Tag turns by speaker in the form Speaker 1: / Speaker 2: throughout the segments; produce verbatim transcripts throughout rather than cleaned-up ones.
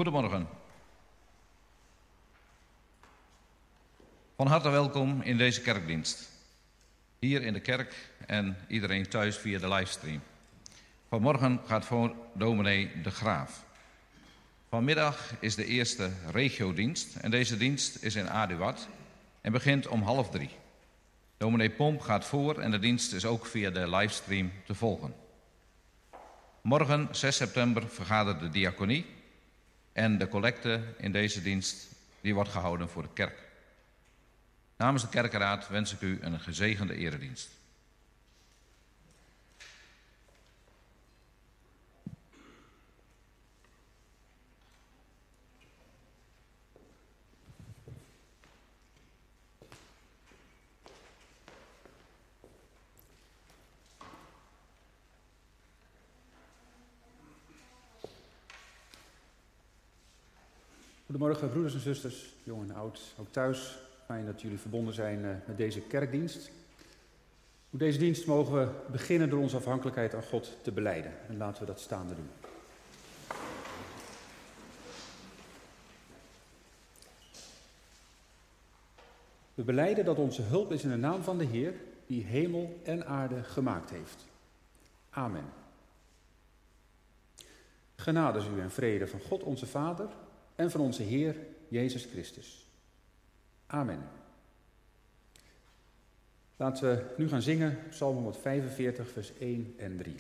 Speaker 1: Goedemorgen. Van harte welkom in deze kerkdienst. Hier in de kerk en iedereen thuis via de livestream. Vanmorgen gaat voor dominee De Graaf. Vanmiddag is de eerste regiodienst en deze dienst is in Aduard en begint om half drie. Dominee Pomp gaat voor en de dienst is ook via de livestream te volgen. Morgen, zes september, vergadert de diaconie en de collecte in deze dienst die wordt gehouden voor de kerk. Namens de kerkenraad wens ik u een gezegende eredienst.
Speaker 2: Goedemorgen broeders en zusters, jong en oud, ook thuis. Fijn dat jullie verbonden zijn met deze kerkdienst. Voor deze dienst mogen we beginnen door onze afhankelijkheid aan God te belijden. En laten we dat staande doen. We belijden dat onze hulp is in de naam van de Heer, die hemel en aarde gemaakt heeft. Amen. Genade is u en vrede van God onze Vader en van onze Heer Jezus Christus. Amen. Laten we nu gaan zingen, Psalm honderdvijfenveertig, vers één en drie.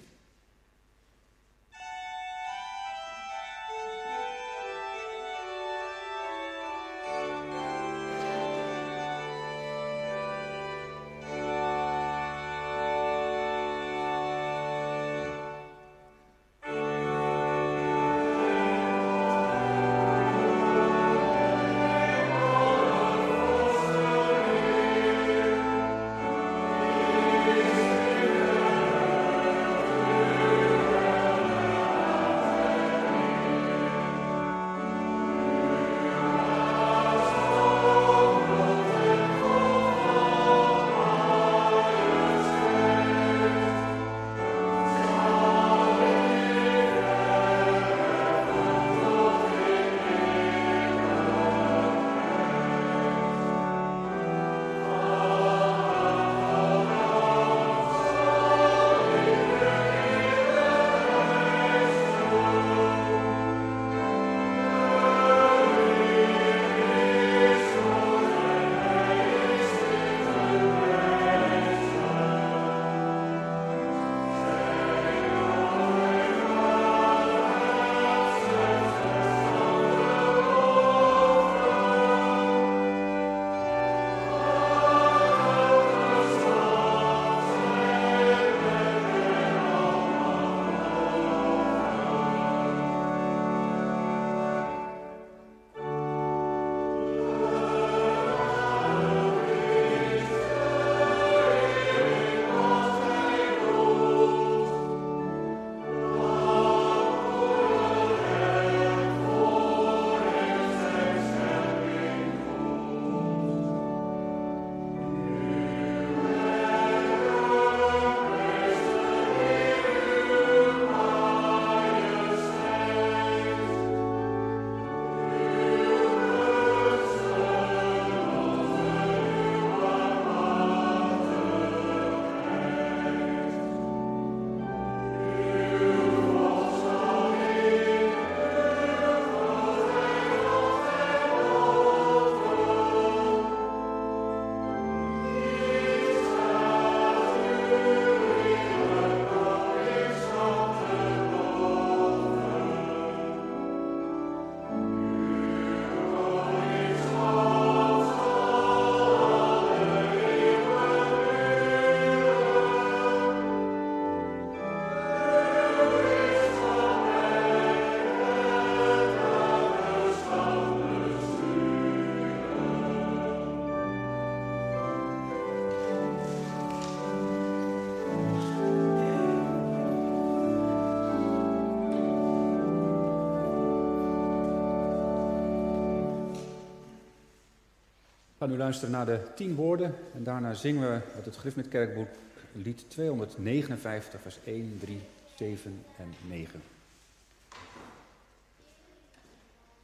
Speaker 2: We gaan nu luisteren naar de tien woorden en daarna zingen we uit het Griffmet Kerkboek lied tweehonderdnegenenvijftig, vers één, drie, zeven en negen.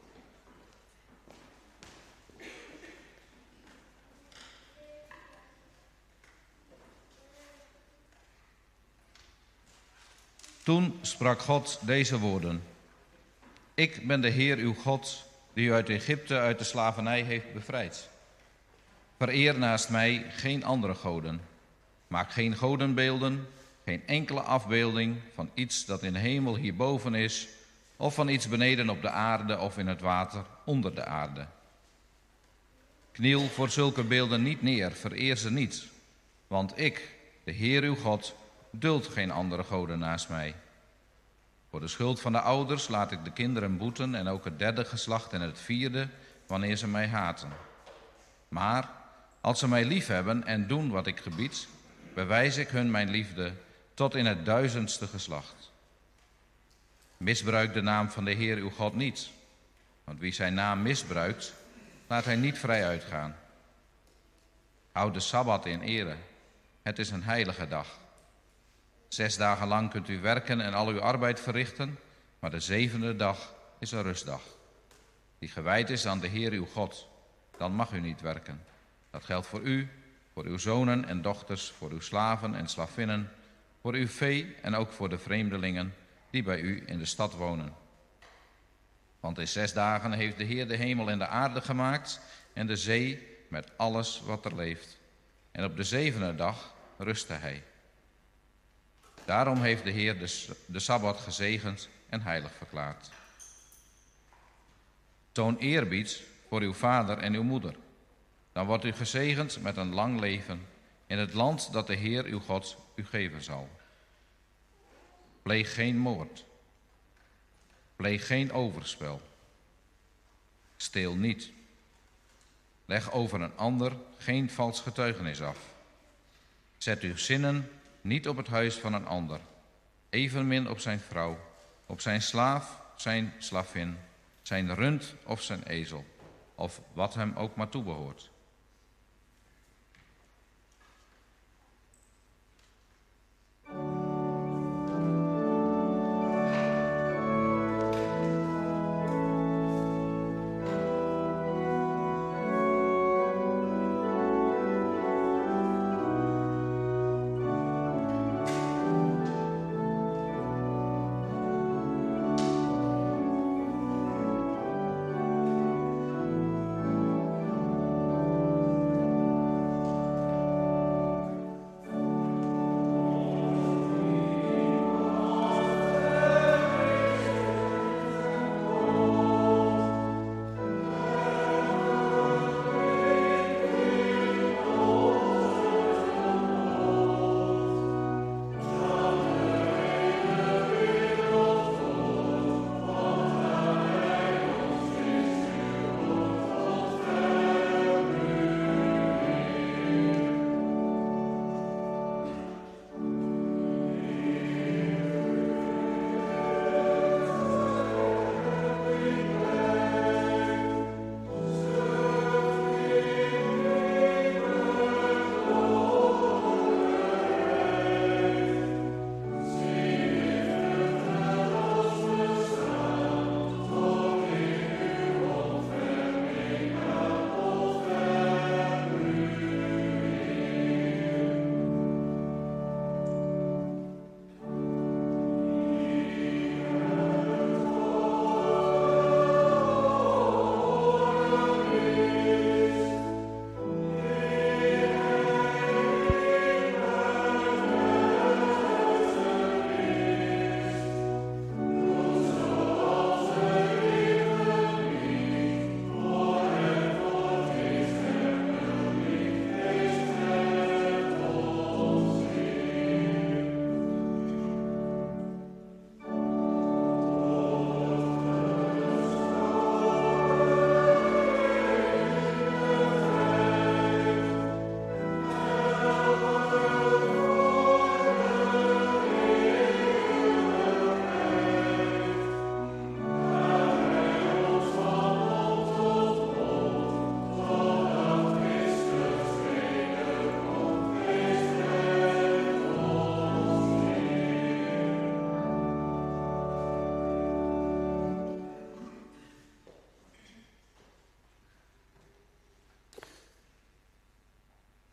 Speaker 1: Toen sprak God deze woorden. Ik ben de Heer uw God, die u uit Egypte, uit de slavernij heeft bevrijd. Vereer naast mij geen andere goden. Maak geen godenbeelden, geen enkele afbeelding van iets dat in de hemel hierboven is, of van iets beneden op de aarde of in het water onder de aarde. Kniel voor zulke beelden niet neer, vereer ze niet. Want ik, de Heer uw God, duld geen andere goden naast mij. Voor de schuld van de ouders laat ik de kinderen boeten en ook het derde geslacht en het vierde, wanneer ze mij haten. Maar als ze mij liefhebben en doen wat ik gebied, bewijs ik hun mijn liefde tot in het duizendste geslacht. Misbruik de naam van de Heer uw God niet, want wie zijn naam misbruikt, laat hij niet vrij uitgaan. Houd de Sabbat in ere, het is een heilige dag. Zes dagen lang kunt u werken en al uw arbeid verrichten, maar de zevende dag is een rustdag, die gewijd is aan de Heer uw God. Dan mag u niet werken. Dat geldt voor u, voor uw zonen en dochters, voor uw slaven en slavinnen, voor uw vee en ook voor de vreemdelingen die bij u in de stad wonen. Want in zes dagen heeft de Heer de hemel en de aarde gemaakt en de zee met alles wat er leeft. En op de zevende dag rustte hij. Daarom heeft de Heer de, de Sabbat gezegend en heilig verklaard. Toon eerbied voor uw vader en uw moeder. Dan wordt u gezegend met een lang leven in het land dat de Heer uw God u geven zal. Pleeg geen moord. Pleeg geen overspel. Steel niet. Leg over een ander geen vals getuigenis af. Zet uw zinnen niet op het huis van een ander, evenmin op zijn vrouw, op zijn slaaf, zijn slavin, zijn rund of zijn ezel, of wat hem ook maar toebehoort.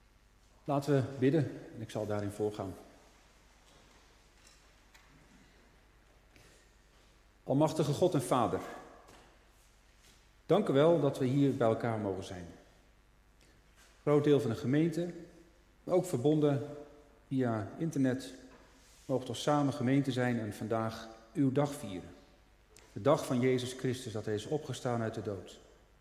Speaker 2: Laten we bidden en ik zal daarin voorgaan. Almachtige God en Vader, dank u wel dat we hier bij elkaar mogen zijn. Een groot deel van de gemeente, maar ook verbonden via internet, mogen toch samen gemeente zijn en vandaag uw dag vieren. De dag van Jezus Christus, dat hij is opgestaan uit de dood.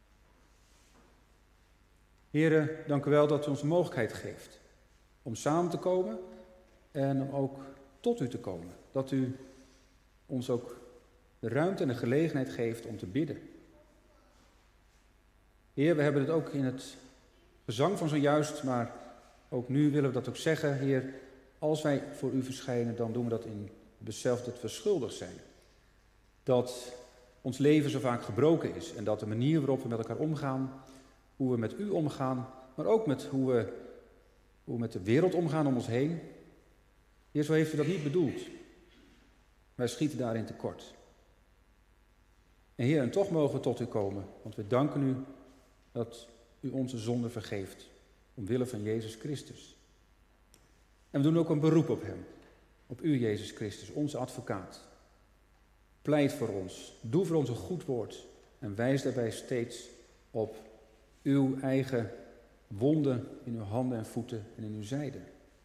Speaker 2: Heren, dank u wel dat u ons de mogelijkheid geeft om samen te komen en om ook tot u te komen. Dat u ons ook de ruimte en de gelegenheid geeft om te bidden. Heer, we hebben het ook in het gezang van zojuist, maar ook nu willen we dat ook zeggen. Heer, als wij voor u verschijnen, dan doen we dat in het besef dat we schuldig zijn. Dat ons leven zo vaak gebroken is en dat de manier waarop we met elkaar omgaan, hoe we met u omgaan, maar ook met hoe we, hoe we met de wereld omgaan om ons heen. Heer, zo heeft u dat niet bedoeld. Wij schieten daarin tekort. En Heer, en toch mogen we tot u komen, want we danken u dat u onze zonde vergeeft, omwille van Jezus Christus. En we doen ook een beroep op hem, op u Jezus Christus, onze advocaat. Pleit voor ons, doe voor ons een goed woord en wijs daarbij steeds op uw eigen wonden in uw handen en voeten en in uw zijde.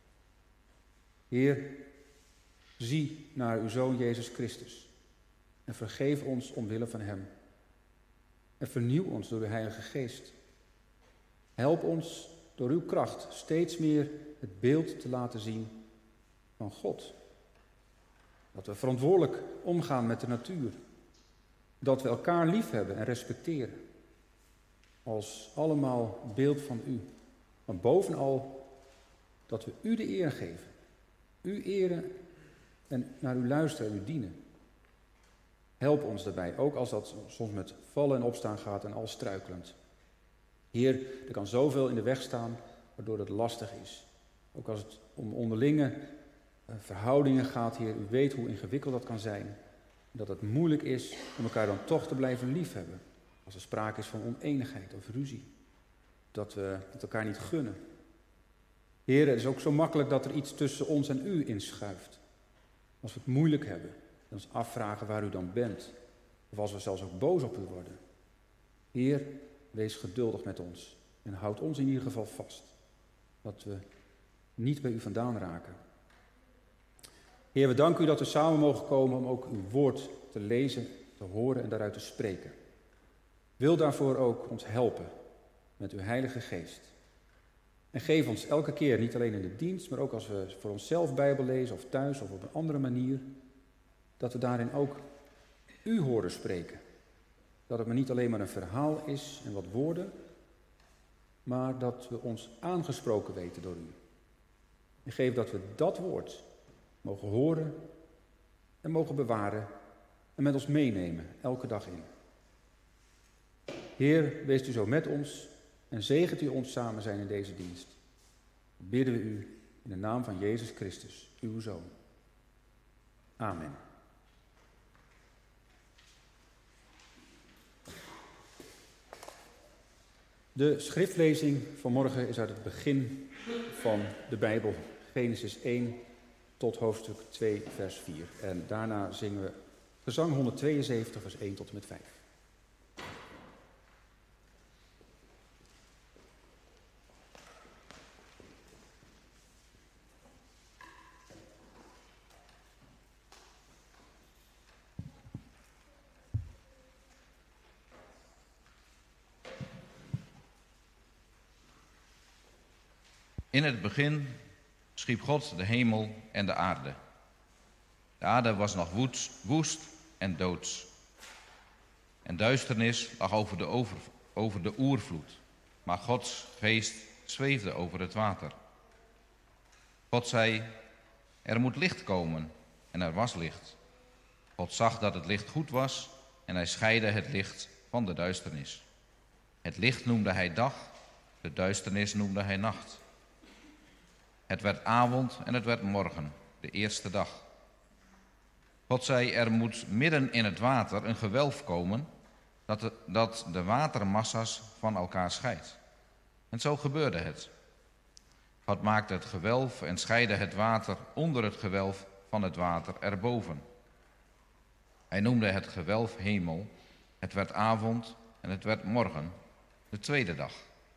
Speaker 2: Heer, zie naar uw Zoon Jezus Christus en vergeef ons omwille van hem. En vernieuw ons door uw Heilige Geest. Help ons door uw kracht steeds meer het beeld te laten zien van God. Dat we verantwoordelijk omgaan met de natuur. Dat we elkaar lief hebben en respecteren. Als allemaal beeld van u. Maar bovenal dat we u de eer geven. U eren en naar u luisteren en u dienen. Help ons daarbij, ook als dat soms met vallen en opstaan gaat en al struikelend. Heer, er kan zoveel in de weg staan waardoor het lastig is. Ook als het om onderlinge verhoudingen gaat, Heer, u weet hoe ingewikkeld dat kan zijn. Dat het moeilijk is om elkaar dan toch te blijven liefhebben. Als er sprake is van oneenigheid of ruzie. Dat we het elkaar niet gunnen. Heer, het is ook zo makkelijk dat er iets tussen ons en u inschuift. Als we het moeilijk hebben en ons afvragen waar u dan bent. Of als we zelfs ook boos op u worden. Heer, wees geduldig met ons. En houd ons in ieder geval vast. Dat we niet bij u vandaan raken. Heer, we danken u dat we samen mogen komen om ook uw woord te lezen, te horen en daaruit te spreken. Wil daarvoor ook ons helpen met uw Heilige Geest. En geef ons elke keer, niet alleen in de dienst, maar ook als we voor onszelf Bijbel lezen of thuis of op een andere manier, dat we daarin ook u horen spreken. Dat het maar niet alleen maar een verhaal is en wat woorden, maar dat we ons aangesproken weten door u. En geef dat we dat woord mogen horen en mogen bewaren en met ons meenemen elke dag in. Heer, wees u zo met ons en zegent u ons samen zijn in deze dienst. Bidden we u in de naam van Jezus Christus, uw Zoon. Amen. De schriftlezing van morgen is uit het begin van de Bijbel, Genesis één tot hoofdstuk twee, vers vier. En daarna zingen we gezang honderdtweeënzeventig, vers één tot en met vijf.
Speaker 1: In het begin schiep God de hemel en de aarde. De aarde was nog woest, woest en doods. En duisternis lag over de, over, over de oervloed. Maar Gods geest zweefde over het water. God zei, er moet licht komen. En er was licht. God zag dat het licht goed was en hij scheidde het licht van de duisternis. Het licht noemde hij dag, de duisternis noemde hij nacht. Het werd avond en het werd morgen, de eerste dag. God zei, er moet midden in het water een gewelf komen dat de, dat de watermassa's van elkaar scheidt. En zo gebeurde het. God maakte het gewelf en scheidde het water onder het gewelf van het water erboven. Hij noemde het gewelf hemel. Het werd avond en het werd morgen, de tweede dag.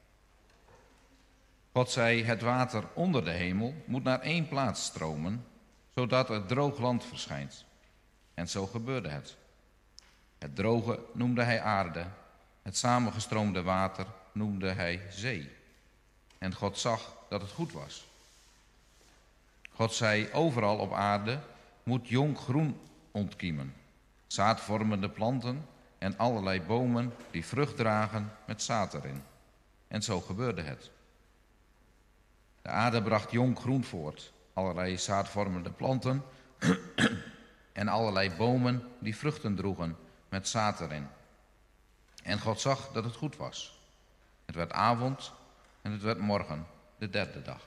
Speaker 1: God zei, het water onder de hemel moet naar één plaats stromen, zodat er droog land verschijnt. En zo gebeurde het. Het droge noemde hij aarde, het samengestroomde water noemde hij zee. En God zag dat het goed was. God zei, overal op aarde moet jong groen ontkiemen, zaadvormende planten en allerlei bomen die vrucht dragen met zaad erin. En zo gebeurde het. De aarde bracht jong groen voort, allerlei zaadvormende planten en allerlei bomen die vruchten droegen met zaad erin. En God zag dat het goed was. Het werd avond en het werd morgen, de derde dag.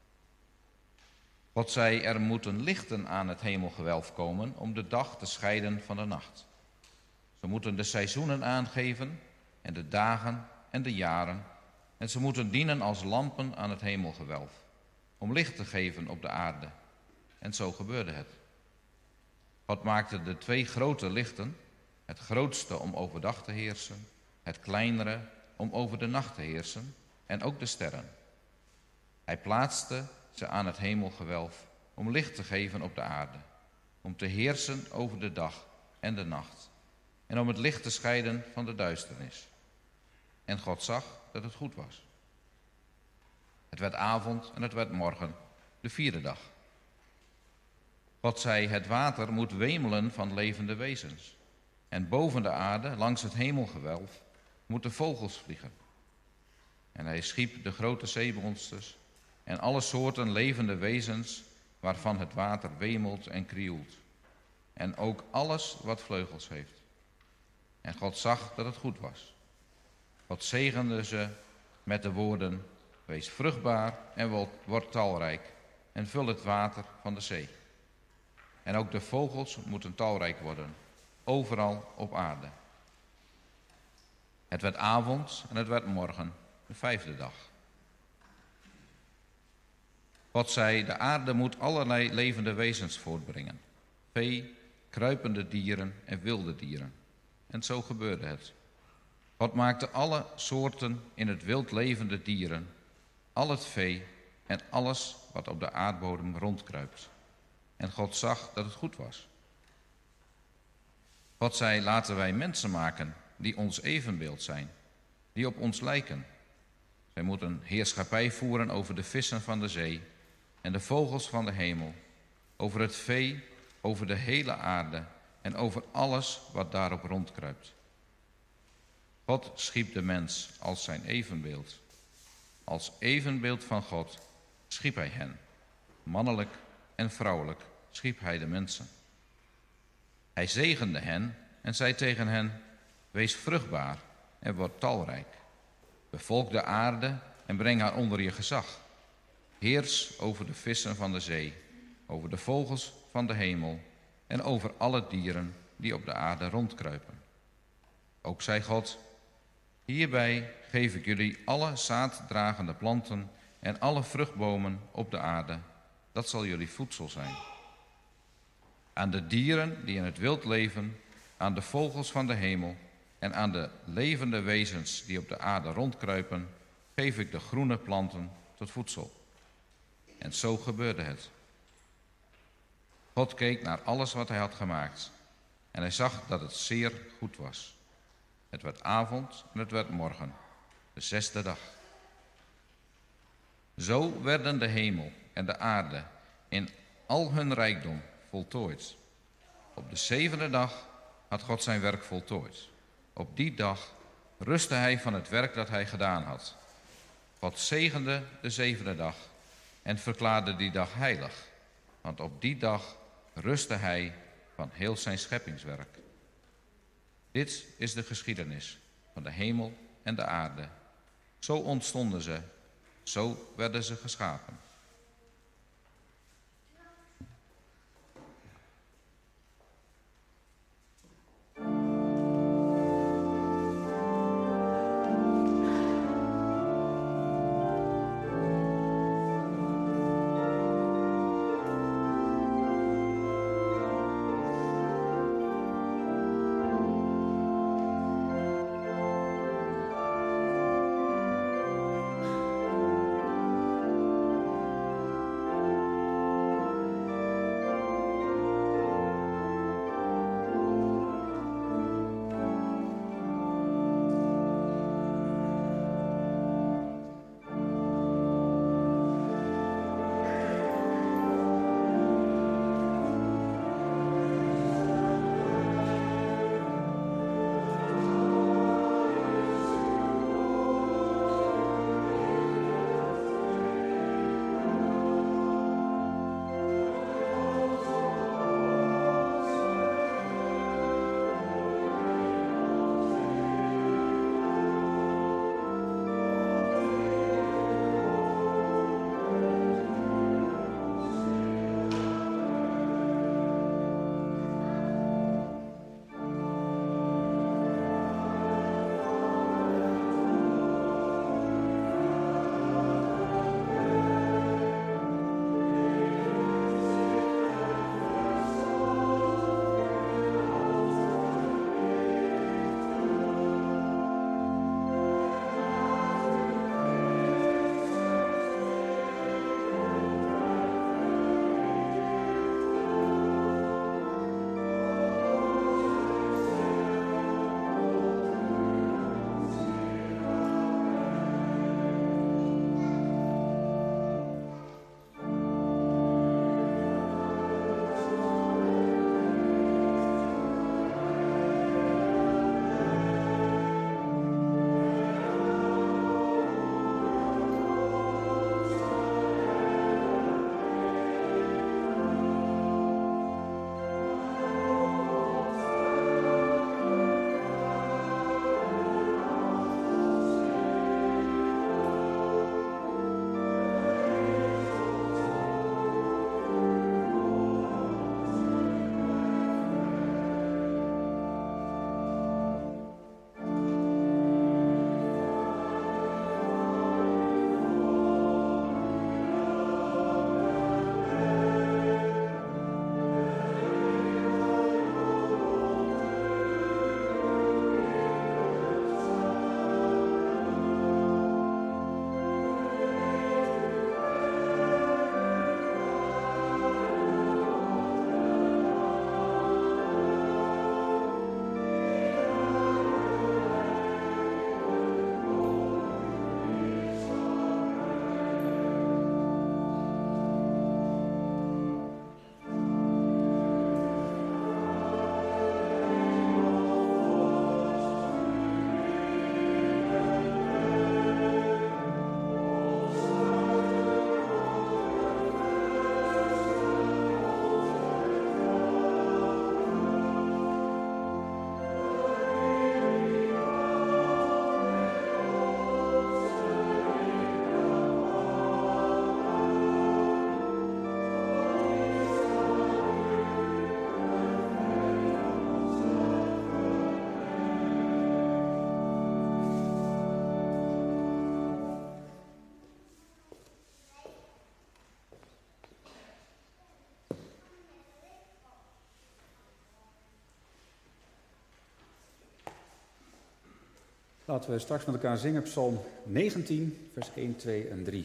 Speaker 1: God zei, er moeten lichten aan het hemelgewelf komen om de dag te scheiden van de nacht. Ze moeten de seizoenen aangeven en de dagen en de jaren. En ze moeten dienen als lampen aan het hemelgewelf, om licht te geven op de aarde. En zo gebeurde het. God maakte de twee grote lichten, het grootste om overdag te heersen, het kleinere om over de nacht te heersen, en ook de sterren. Hij plaatste ze aan het hemelgewelf om licht te geven op de aarde, om te heersen over de dag en de nacht, en om het licht te scheiden van de duisternis. En God zag dat het goed was. Het werd avond en het werd morgen, de vierde dag. God zei, het water moet wemelen van levende wezens. En boven de aarde, langs het hemelgewelf, moeten vogels vliegen. En hij schiep de grote zeemonsters en alle soorten levende wezens waarvan het water wemelt en krioelt. En ook alles wat vleugels heeft. En God zag dat het goed was. God zegende ze met de woorden, wees vruchtbaar en word talrijk en vul het water van de zee. En ook de vogels moeten talrijk worden, overal op aarde. Het werd avond en het werd morgen, de vijfde dag. God zei, de aarde moet allerlei levende wezens voortbrengen. Vee, kruipende dieren en wilde dieren. En zo gebeurde het. God maakte alle soorten in het wild levende dieren, al het vee en alles wat op de aardbodem rondkruipt. En God zag dat het goed was. God zei, laten wij mensen maken die ons evenbeeld zijn, die op ons lijken. Zij moeten heerschappij voeren over de vissen van de zee en de vogels van de hemel, over het vee, over de hele aarde en over alles wat daarop rondkruipt. God schiep de mens als zijn evenbeeld. Als evenbeeld van God schiep hij hen. Mannelijk en vrouwelijk schiep hij de mensen. Hij zegende hen en zei tegen hen, wees vruchtbaar en word talrijk. Bevolk de aarde en breng haar onder je gezag. Heers over de vissen van de zee, over de vogels van de hemel en over alle dieren die op de aarde rondkruipen. Ook zei God, hierbij geef ik jullie alle zaaddragende planten en alle vruchtbomen op de aarde. Dat zal jullie voedsel zijn. Aan de dieren die in het wild leven, aan de vogels van de hemel en aan de levende wezens die op de aarde rondkruipen, geef ik de groene planten tot voedsel. En zo gebeurde het. God keek naar alles wat hij had gemaakt en hij zag dat het zeer goed was. Het werd avond en het werd morgen, de zesde dag. Zo werden de hemel en de aarde in al hun rijkdom voltooid. Op de zevende dag had God zijn werk voltooid. Op die dag rustte hij van het werk dat hij gedaan had. God zegende de zevende dag en verklaarde die dag heilig. Want op die dag rustte hij van heel zijn scheppingswerk. Dit is de geschiedenis van de hemel en de aarde. Zo ontstonden ze, zo werden ze geschapen.
Speaker 2: Laten we straks met elkaar zingen Psalm negentien, vers één, twee en drie.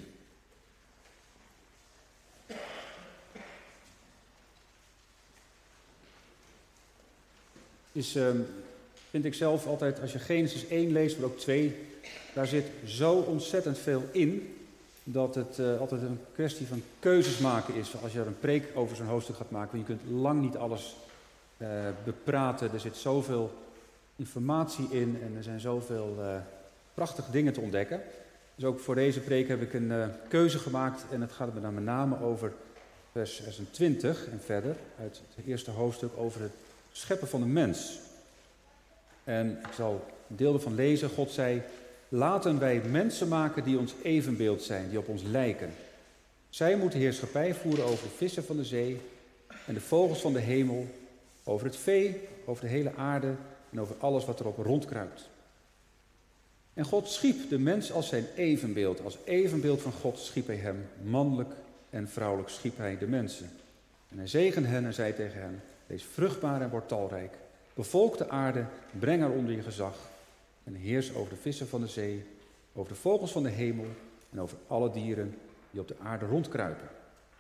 Speaker 2: Is, uh, vind ik zelf altijd, als je Genesis één leest, maar ook twee, daar zit zo ontzettend veel in, dat het uh, altijd een kwestie van keuzes maken is. Als je er een preek over zo'n hoofdstuk gaat maken, want je kunt lang niet alles uh, bepraten. Er zit zoveel informatie in en er zijn zoveel uh, prachtige dingen te ontdekken. Dus ook voor deze preek heb ik een uh, keuze gemaakt en het gaat me dan met name over vers twintig en verder, uit het eerste hoofdstuk over het scheppen van de mens. En ik zal een deel ervan lezen. God zei: laten wij mensen maken die ons evenbeeld zijn, die op ons lijken. Zij moeten heerschappij voeren over de vissen van de zee en de vogels van de hemel, over het vee, over de hele aarde en over alles wat erop rondkruipt. En God schiep de mens als zijn evenbeeld. Als evenbeeld van God schiep hij hem. Mannelijk en vrouwelijk schiep hij de mensen. En hij zegende hen en zei tegen hen: wees vruchtbaar en word talrijk. Bevolk de aarde, breng haar onder je gezag. En heers over de vissen van de zee, over de vogels van de hemel en over alle dieren die op de aarde rondkruipen.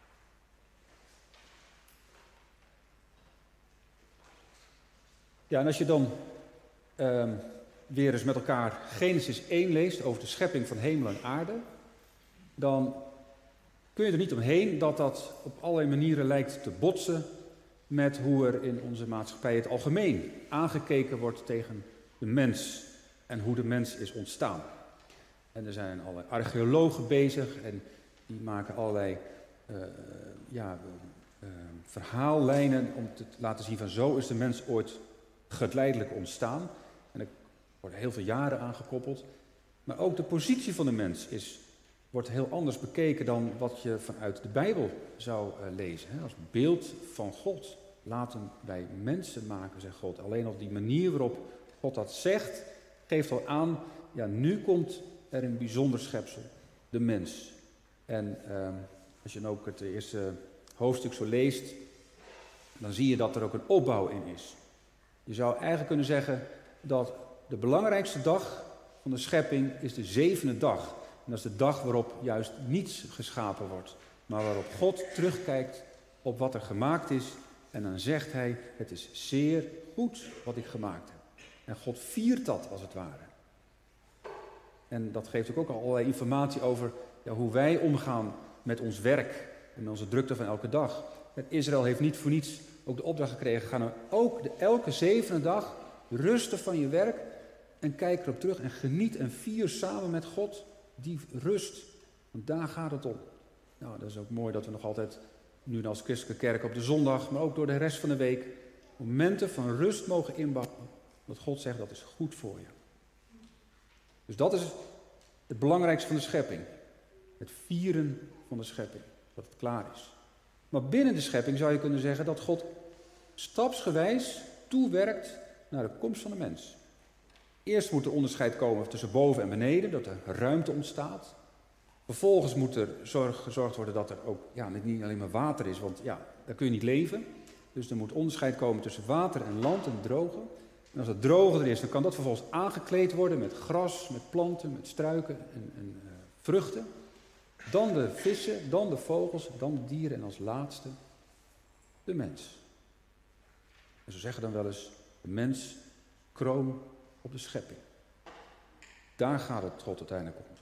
Speaker 2: Ja, en als je dan uh, weer eens met elkaar Genesis één leest over de schepping van hemel en aarde, dan kun je er niet omheen dat dat op allerlei manieren lijkt te botsen met hoe er in onze maatschappij het algemeen aangekeken wordt tegen de mens en hoe de mens is ontstaan. En er zijn allerlei archeologen bezig en die maken allerlei uh, ja, uh, verhaallijnen om te laten zien van zo is de mens ooit geleidelijk ontstaan. En er worden heel veel jaren aangekoppeld. Maar ook de positie van de mens is, wordt heel anders bekeken dan wat je vanuit de Bijbel zou uh, lezen. Hè? Als beeld van God. Laten wij mensen maken, zegt God. Alleen al die manier waarop God dat zegt, geeft al aan, ja, nu komt er een bijzonder schepsel, de mens. En uh, als je dan ook het eerste hoofdstuk zo leest, dan zie je dat er ook een opbouw in is. Je zou eigenlijk kunnen zeggen dat de belangrijkste dag van de schepping is de zevende dag. En dat is de dag waarop juist niets geschapen wordt, maar waarop God terugkijkt op wat er gemaakt is. En dan zegt hij, het is zeer goed wat ik gemaakt heb. En God viert dat als het ware. En dat geeft ook al allerlei informatie over ja, hoe wij omgaan met ons werk en onze drukte van elke dag. En Israël heeft niet voor niets ook de opdracht gekregen, ga nou ook de, elke zevende dag rusten van je werk en kijk erop terug en geniet en vier samen met God die rust. Want daar gaat het om. Nou, dat is ook mooi dat we nog altijd, nu als christelijke kerk op de zondag, maar ook door de rest van de week, momenten van rust mogen inbouwen. Dat God zegt, dat is goed voor je. Dus dat is het belangrijkste van de schepping. Het vieren van de schepping. Dat het klaar is. Maar binnen de schepping zou je kunnen zeggen dat God stapsgewijs toewerkt naar de komst van de mens. Eerst moet er onderscheid komen tussen boven en beneden, dat er ruimte ontstaat. Vervolgens moet er zorg, gezorgd worden dat er ook ja, niet alleen maar water is, want ja, daar kun je niet leven. Dus er moet onderscheid komen tussen water en land en drogen. En als het droge er is, dan kan dat vervolgens aangekleed worden met gras, met planten, met struiken en, en uh, vruchten. Dan de vissen, dan de vogels, dan de dieren en als laatste de mens. En zo zeggen dan wel eens, de mens, kroon op de schepping. Daar gaat het God uiteindelijk om.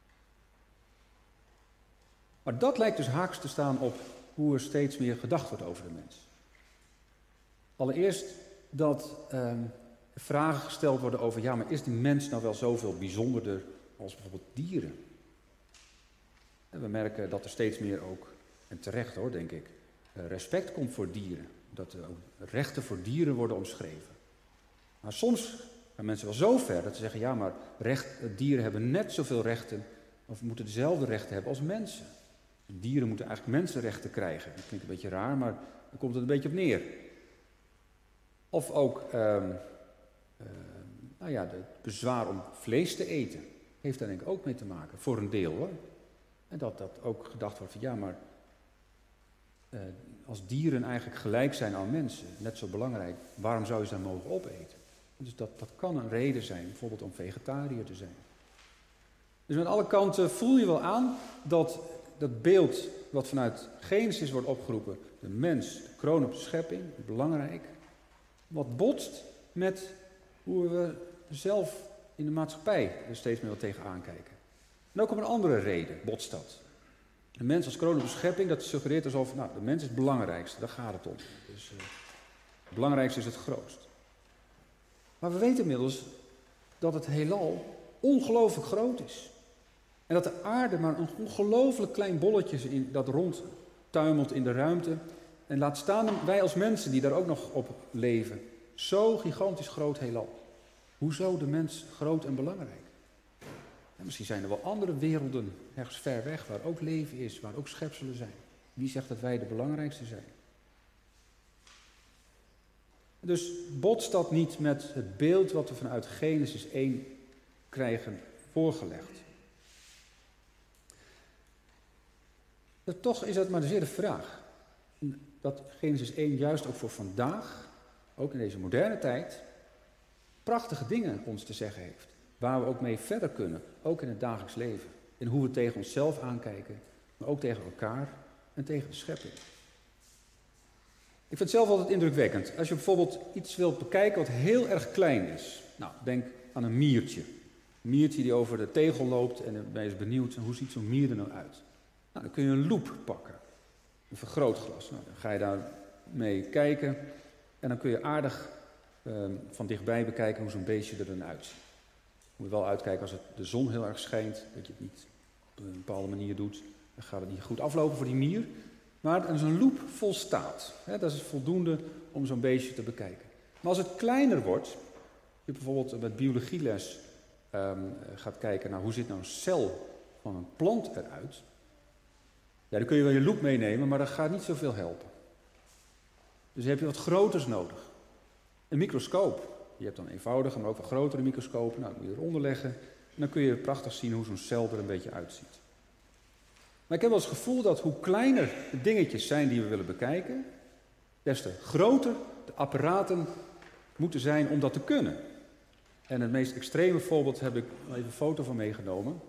Speaker 2: Maar dat lijkt dus haaks te staan op hoe er steeds meer gedacht wordt over de mens. Allereerst dat eh, vragen gesteld worden over, ja, maar is die mens nou wel zoveel bijzonderder als bijvoorbeeld dieren? En we merken dat er steeds meer ook, en terecht hoor, denk ik, respect komt voor dieren. Dat er ook rechten voor dieren worden omschreven. Maar soms gaan mensen wel zo ver dat ze zeggen, ja, maar recht, dieren hebben net zoveel rechten, of moeten dezelfde rechten hebben als mensen. Dieren moeten eigenlijk mensenrechten krijgen. Dat klinkt een beetje raar, maar daar komt het een beetje op neer. Of ook, uh, uh, nou ja, het bezwaar om vlees te eten. Heeft daar denk ik ook mee te maken, voor een deel hoor. En dat dat ook gedacht wordt van, ja, maar uh, als dieren eigenlijk gelijk zijn aan mensen, net zo belangrijk, waarom zou je ze dan mogen opeten? Dus dat, dat kan een reden zijn, bijvoorbeeld om vegetariër te zijn. Dus met alle kanten voel je wel aan dat dat beeld wat vanuit Genesis wordt opgeroepen, de mens, de kroon op de schepping, belangrijk, wat botst met hoe we zelf in de maatschappij er steeds meer wat tegenaan kijken. En ook om een andere reden botst dat. De mens als kroon op de schepping, dat suggereert alsof, nou, de mens is het belangrijkste, daar gaat het om. Dus uh, het belangrijkste is het grootst. Maar we weten inmiddels dat het heelal ongelooflijk groot is. En dat de aarde maar een ongelooflijk klein bolletje is in, dat rondtuimelt in de ruimte. En laat staan wij als mensen die daar ook nog op leven. Zo gigantisch groot heelal. Hoezo de mens groot en belangrijk? En misschien zijn er wel andere werelden ergens ver weg waar ook leven is, waar ook schepselen zijn. Wie zegt dat wij de belangrijkste zijn? Dus botst dat niet met het beeld wat we vanuit Genesis één krijgen voorgelegd. Maar toch is dat maar zeer de vraag. Dat Genesis één juist ook voor vandaag, ook in deze moderne tijd, prachtige dingen ons te zeggen heeft. Waar we ook mee verder kunnen, ook in het dagelijks leven. In hoe we tegen onszelf aankijken, maar ook tegen elkaar en tegen de schepping. Ik vind het zelf altijd indrukwekkend. Als je bijvoorbeeld iets wilt bekijken wat heel erg klein is. Nou, denk aan een miertje. Een miertje die over de tegel loopt en dan ben je eens benieuwd, hoe ziet zo'n mier er nou uit? Nou, dan kun je een loep pakken. Een vergrootglas. Nou, dan ga je daar mee kijken en dan kun je aardig uh, van dichtbij bekijken hoe zo'n beestje er dan uitziet. Je moet wel uitkijken als het de zon heel erg schijnt, dat je het niet op een bepaalde manier doet. Dan gaat het niet goed aflopen voor die mier. Maar als een loep volstaat, hè, dat is voldoende om zo'n beestje te bekijken. Maar als het kleiner wordt, je bijvoorbeeld met biologieles um, gaat kijken naar hoe ziet nou een cel van een plant eruit. Ja, dan kun je wel je loep meenemen, maar dat gaat niet zoveel helpen. Dus dan heb je wat groters nodig. Een microscoop. Je hebt dan eenvoudige, maar ook wat grotere microscopen. Nou, dat moet je eronder leggen. En dan kun je prachtig zien hoe zo'n cel er een beetje uitziet. Maar ik heb wel eens het gevoel dat hoe kleiner de dingetjes zijn die we willen bekijken, des te groter de apparaten moeten zijn om dat te kunnen. En het meest extreme voorbeeld heb ik even een foto van meegenomen.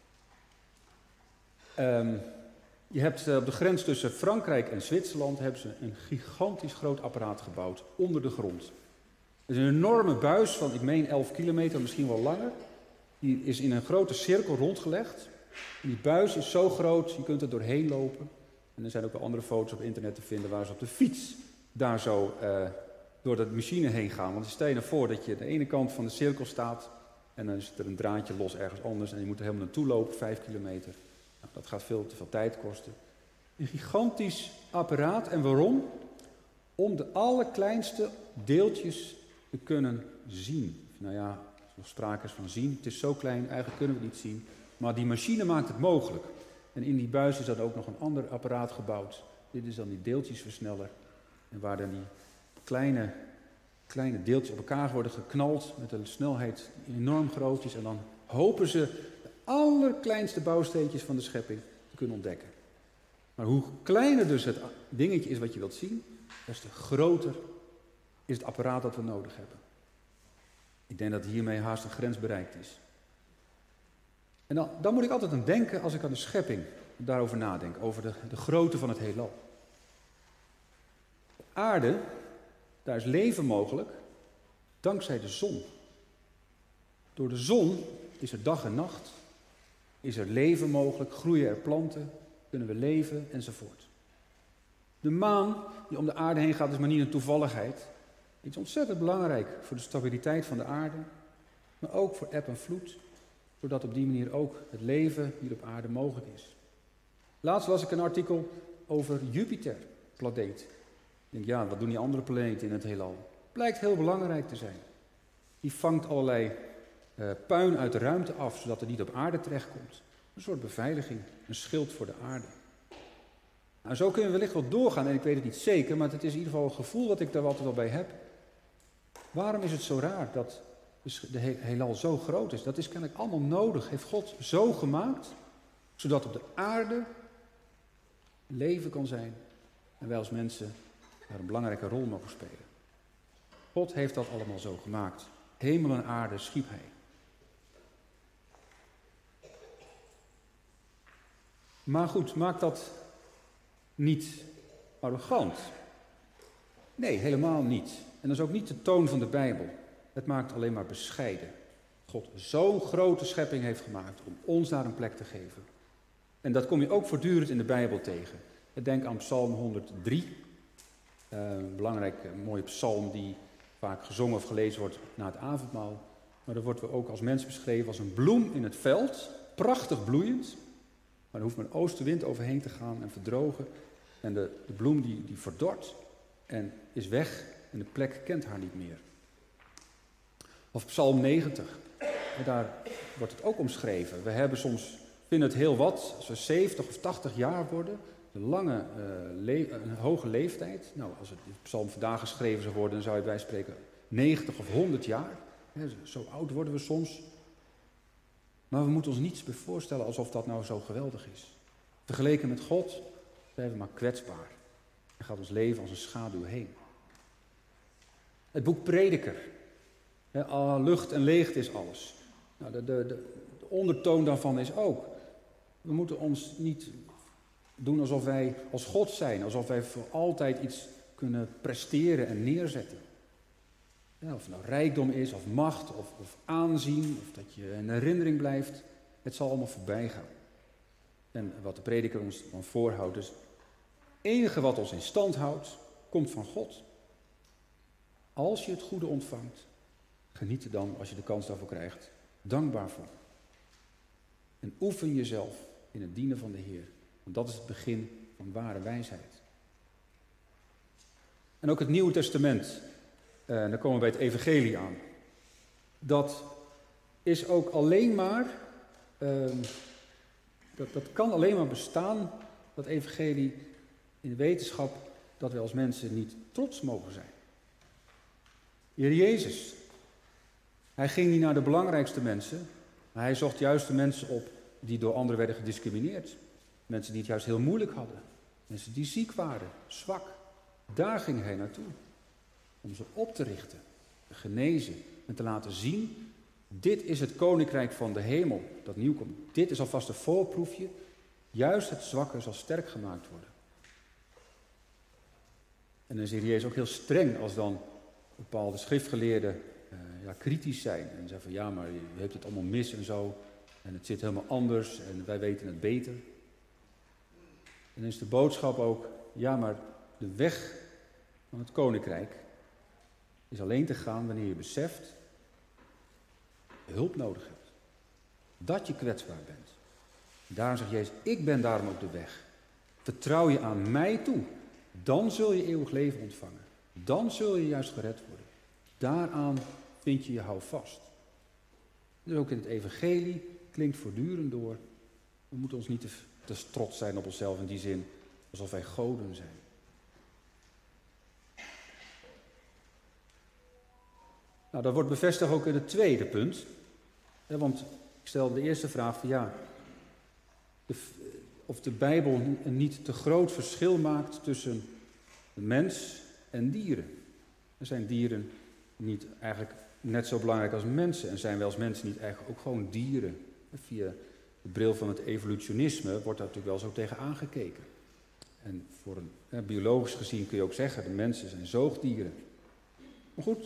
Speaker 2: Um, je hebt uh, op de grens tussen Frankrijk en Zwitserland hebben ze een gigantisch groot apparaat gebouwd onder de grond. Het is een enorme buis van, ik meen elf kilometer, misschien wel langer. Die is in een grote cirkel rondgelegd. En die buis is zo groot, je kunt er doorheen lopen. En er zijn ook wel andere foto's op internet te vinden waar ze op de fiets daar zo uh, door de machine heen gaan. Want stel je nou voor dat je aan de ene kant van de cirkel staat en dan is er een draadje los ergens anders en je moet er helemaal naartoe lopen, vijf kilometer. Nou, dat gaat veel te veel tijd kosten. Een gigantisch apparaat. En waarom? Om de allerkleinste deeltjes te kunnen zien. Nou ja, als er nog sprake is van zien, het is zo klein, eigenlijk kunnen we het niet zien. Maar die machine maakt het mogelijk. En in die buis is dan ook nog een ander apparaat gebouwd. Dit is dan die deeltjesversneller. En waar dan die kleine, kleine deeltjes op elkaar worden geknald met een snelheid die enorm groot is. En dan hopen ze de allerkleinste bouwsteentjes van de schepping te kunnen ontdekken. Maar hoe kleiner dus het dingetje is wat je wilt zien, des te groter is het apparaat dat we nodig hebben. Ik denk dat hiermee haast een grens bereikt is. En dan, dan moet ik altijd aan denken als ik aan de schepping daarover nadenk, over de, de grootte van het heelal. De aarde, daar is leven mogelijk dankzij de zon. Door de zon is er dag en nacht, is er leven mogelijk, groeien er planten, kunnen we leven enzovoort. De maan die om de aarde heen gaat is maar niet een toevalligheid. Het is ontzettend belangrijk voor de stabiliteit van de aarde, maar ook voor eb en vloed, zodat op die manier ook het leven hier op aarde mogelijk is. Laatst las ik een artikel over Jupiter, planeet. Ik denk, ja, wat doen die andere planeten in het heelal? Blijkt heel belangrijk te zijn. Die vangt allerlei uh, puin uit de ruimte af, zodat het niet op aarde terechtkomt. Een soort beveiliging, een schild voor de aarde. Nou, zo kunnen we wellicht wel doorgaan, en ik weet het niet zeker, maar het is in ieder geval een gevoel dat ik daar altijd wel bij heb. Waarom is het zo raar dat de heelal zo groot is? Dat is kennelijk allemaal nodig. Heeft God zo gemaakt, zodat op de aarde leven kan zijn en wij als mensen daar een belangrijke rol mogen spelen. God heeft dat allemaal zo gemaakt. Hemel en aarde schiep hij. Maar goed, maakt dat niet arrogant? Nee, helemaal niet. En dat is ook niet de toon van de Bijbel. Het maakt alleen maar bescheiden. God zo'n grote schepping heeft gemaakt om ons daar een plek te geven. En dat kom je ook voortdurend in de Bijbel tegen. Denk aan Psalm honderddrie. Uh, een belangrijke, mooie psalm die vaak gezongen of gelezen wordt na het avondmaal. Maar daar worden we ook als mens beschreven als een bloem in het veld. Prachtig bloeiend. Maar er hoeft maar een oostenwind overheen te gaan en verdrogen. En de, de bloem die, die verdort en is weg en de plek kent haar niet meer. Of Psalm negentig. En daar wordt het ook omschreven. We hebben soms, vinden het heel wat, als we zeventig of tachtig jaar worden, een lange, uh, le- een hoge leeftijd. Nou, als het in Psalm vandaag geschreven zou worden, dan zou je bij wijze van spreken negentig of honderd jaar. He, zo oud worden we soms. Maar we moeten ons niets bij voorstellen alsof dat nou zo geweldig is. Vergeleken met God zijn we maar kwetsbaar. En gaat ons leven als een schaduw heen. Het boek Prediker. He, lucht en leegte is alles. Nou, de, de, de, de ondertoon daarvan is ook. We moeten ons niet doen alsof wij als God zijn. Alsof wij voor altijd iets kunnen presteren en neerzetten. Ja, of het nou rijkdom is, of macht, of, of aanzien, of dat je in herinnering blijft. Het zal allemaal voorbij gaan. En wat de prediker ons dan voorhoudt, dus het enige wat ons in stand houdt, komt van God. Als je het goede ontvangt, geniet er dan, als je de kans daarvoor krijgt, dankbaar voor. En oefen jezelf in het dienen van de Heer. Want dat is het begin van ware wijsheid. En ook het Nieuwe Testament, eh, dan komen we bij het evangelie aan. Dat is ook alleen maar, eh, dat, dat kan alleen maar bestaan, dat evangelie, in de wetenschap dat we als mensen niet trots mogen zijn. Heer Jezus, hij ging niet naar de belangrijkste mensen, maar hij zocht juist de mensen op die door anderen werden gediscrimineerd. Mensen die het juist heel moeilijk hadden. Mensen die ziek waren, zwak. Daar ging hij naartoe. Om ze op te richten, te genezen en te laten zien. Dit is het koninkrijk van de hemel dat nieuw komt. Dit is alvast een voorproefje. Juist het zwakke zal sterk gemaakt worden. En dan is Jezus ook heel streng als dan bepaalde schriftgeleerden uh, ja, kritisch zijn. En zeggen van ja, maar je hebt het allemaal mis en zo. En het zit helemaal anders en wij weten het beter. En dan is de boodschap ook, ja, maar de weg van het koninkrijk is alleen te gaan wanneer je beseft je hulp nodig hebt. Dat je kwetsbaar bent. Daarom zegt Jezus, ik ben daarom ook de weg. Vertrouw je aan mij toe. Dan zul je eeuwig leven ontvangen. Dan zul je juist gered worden. Daaraan vind je je houvast. Dus ook in het evangelie klinkt voortdurend door. We moeten ons niet te, te trots zijn op onszelf in die zin, alsof wij goden zijn. Nou, dat wordt bevestigd ook in het tweede punt. Want ik stel de eerste vraag van ja, de, of de Bijbel een niet te groot verschil maakt tussen de mens en dieren. Er zijn dieren niet eigenlijk net zo belangrijk als mensen. En zijn wij als mensen niet eigenlijk ook gewoon dieren? Via de bril van het evolutionisme wordt daar natuurlijk wel zo tegen aangekeken. En voor een, hè, biologisch gezien kun je ook zeggen, de mensen zijn zoogdieren. Maar goed,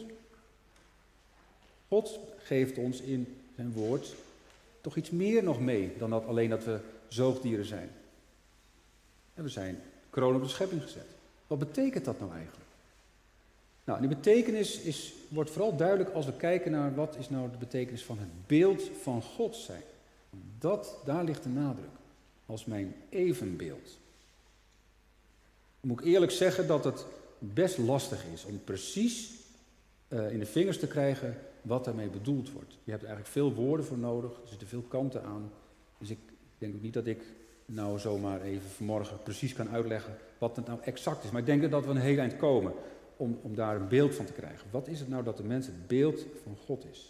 Speaker 2: God geeft ons in zijn woord toch iets meer nog mee dan dat alleen dat we zoogdieren zijn. En we zijn kroon op de schepping gezet. Wat betekent dat nou eigenlijk? Nou, die betekenis is, wordt vooral duidelijk als we kijken naar wat is nou de betekenis van het beeld van God zijn. Dat, daar ligt de nadruk. Als mijn evenbeeld. Dan moet ik eerlijk zeggen dat het best lastig is om precies uh, in de vingers te krijgen wat daarmee bedoeld wordt. Je hebt eigenlijk veel woorden voor nodig, er zitten veel kanten aan. Dus ik denk ook niet dat ik nou zomaar even vanmorgen precies kan uitleggen wat het nou exact is. Maar ik denk dat we een heel eind komen om, om daar een beeld van te krijgen. Wat is het nou dat de mens het beeld van God is?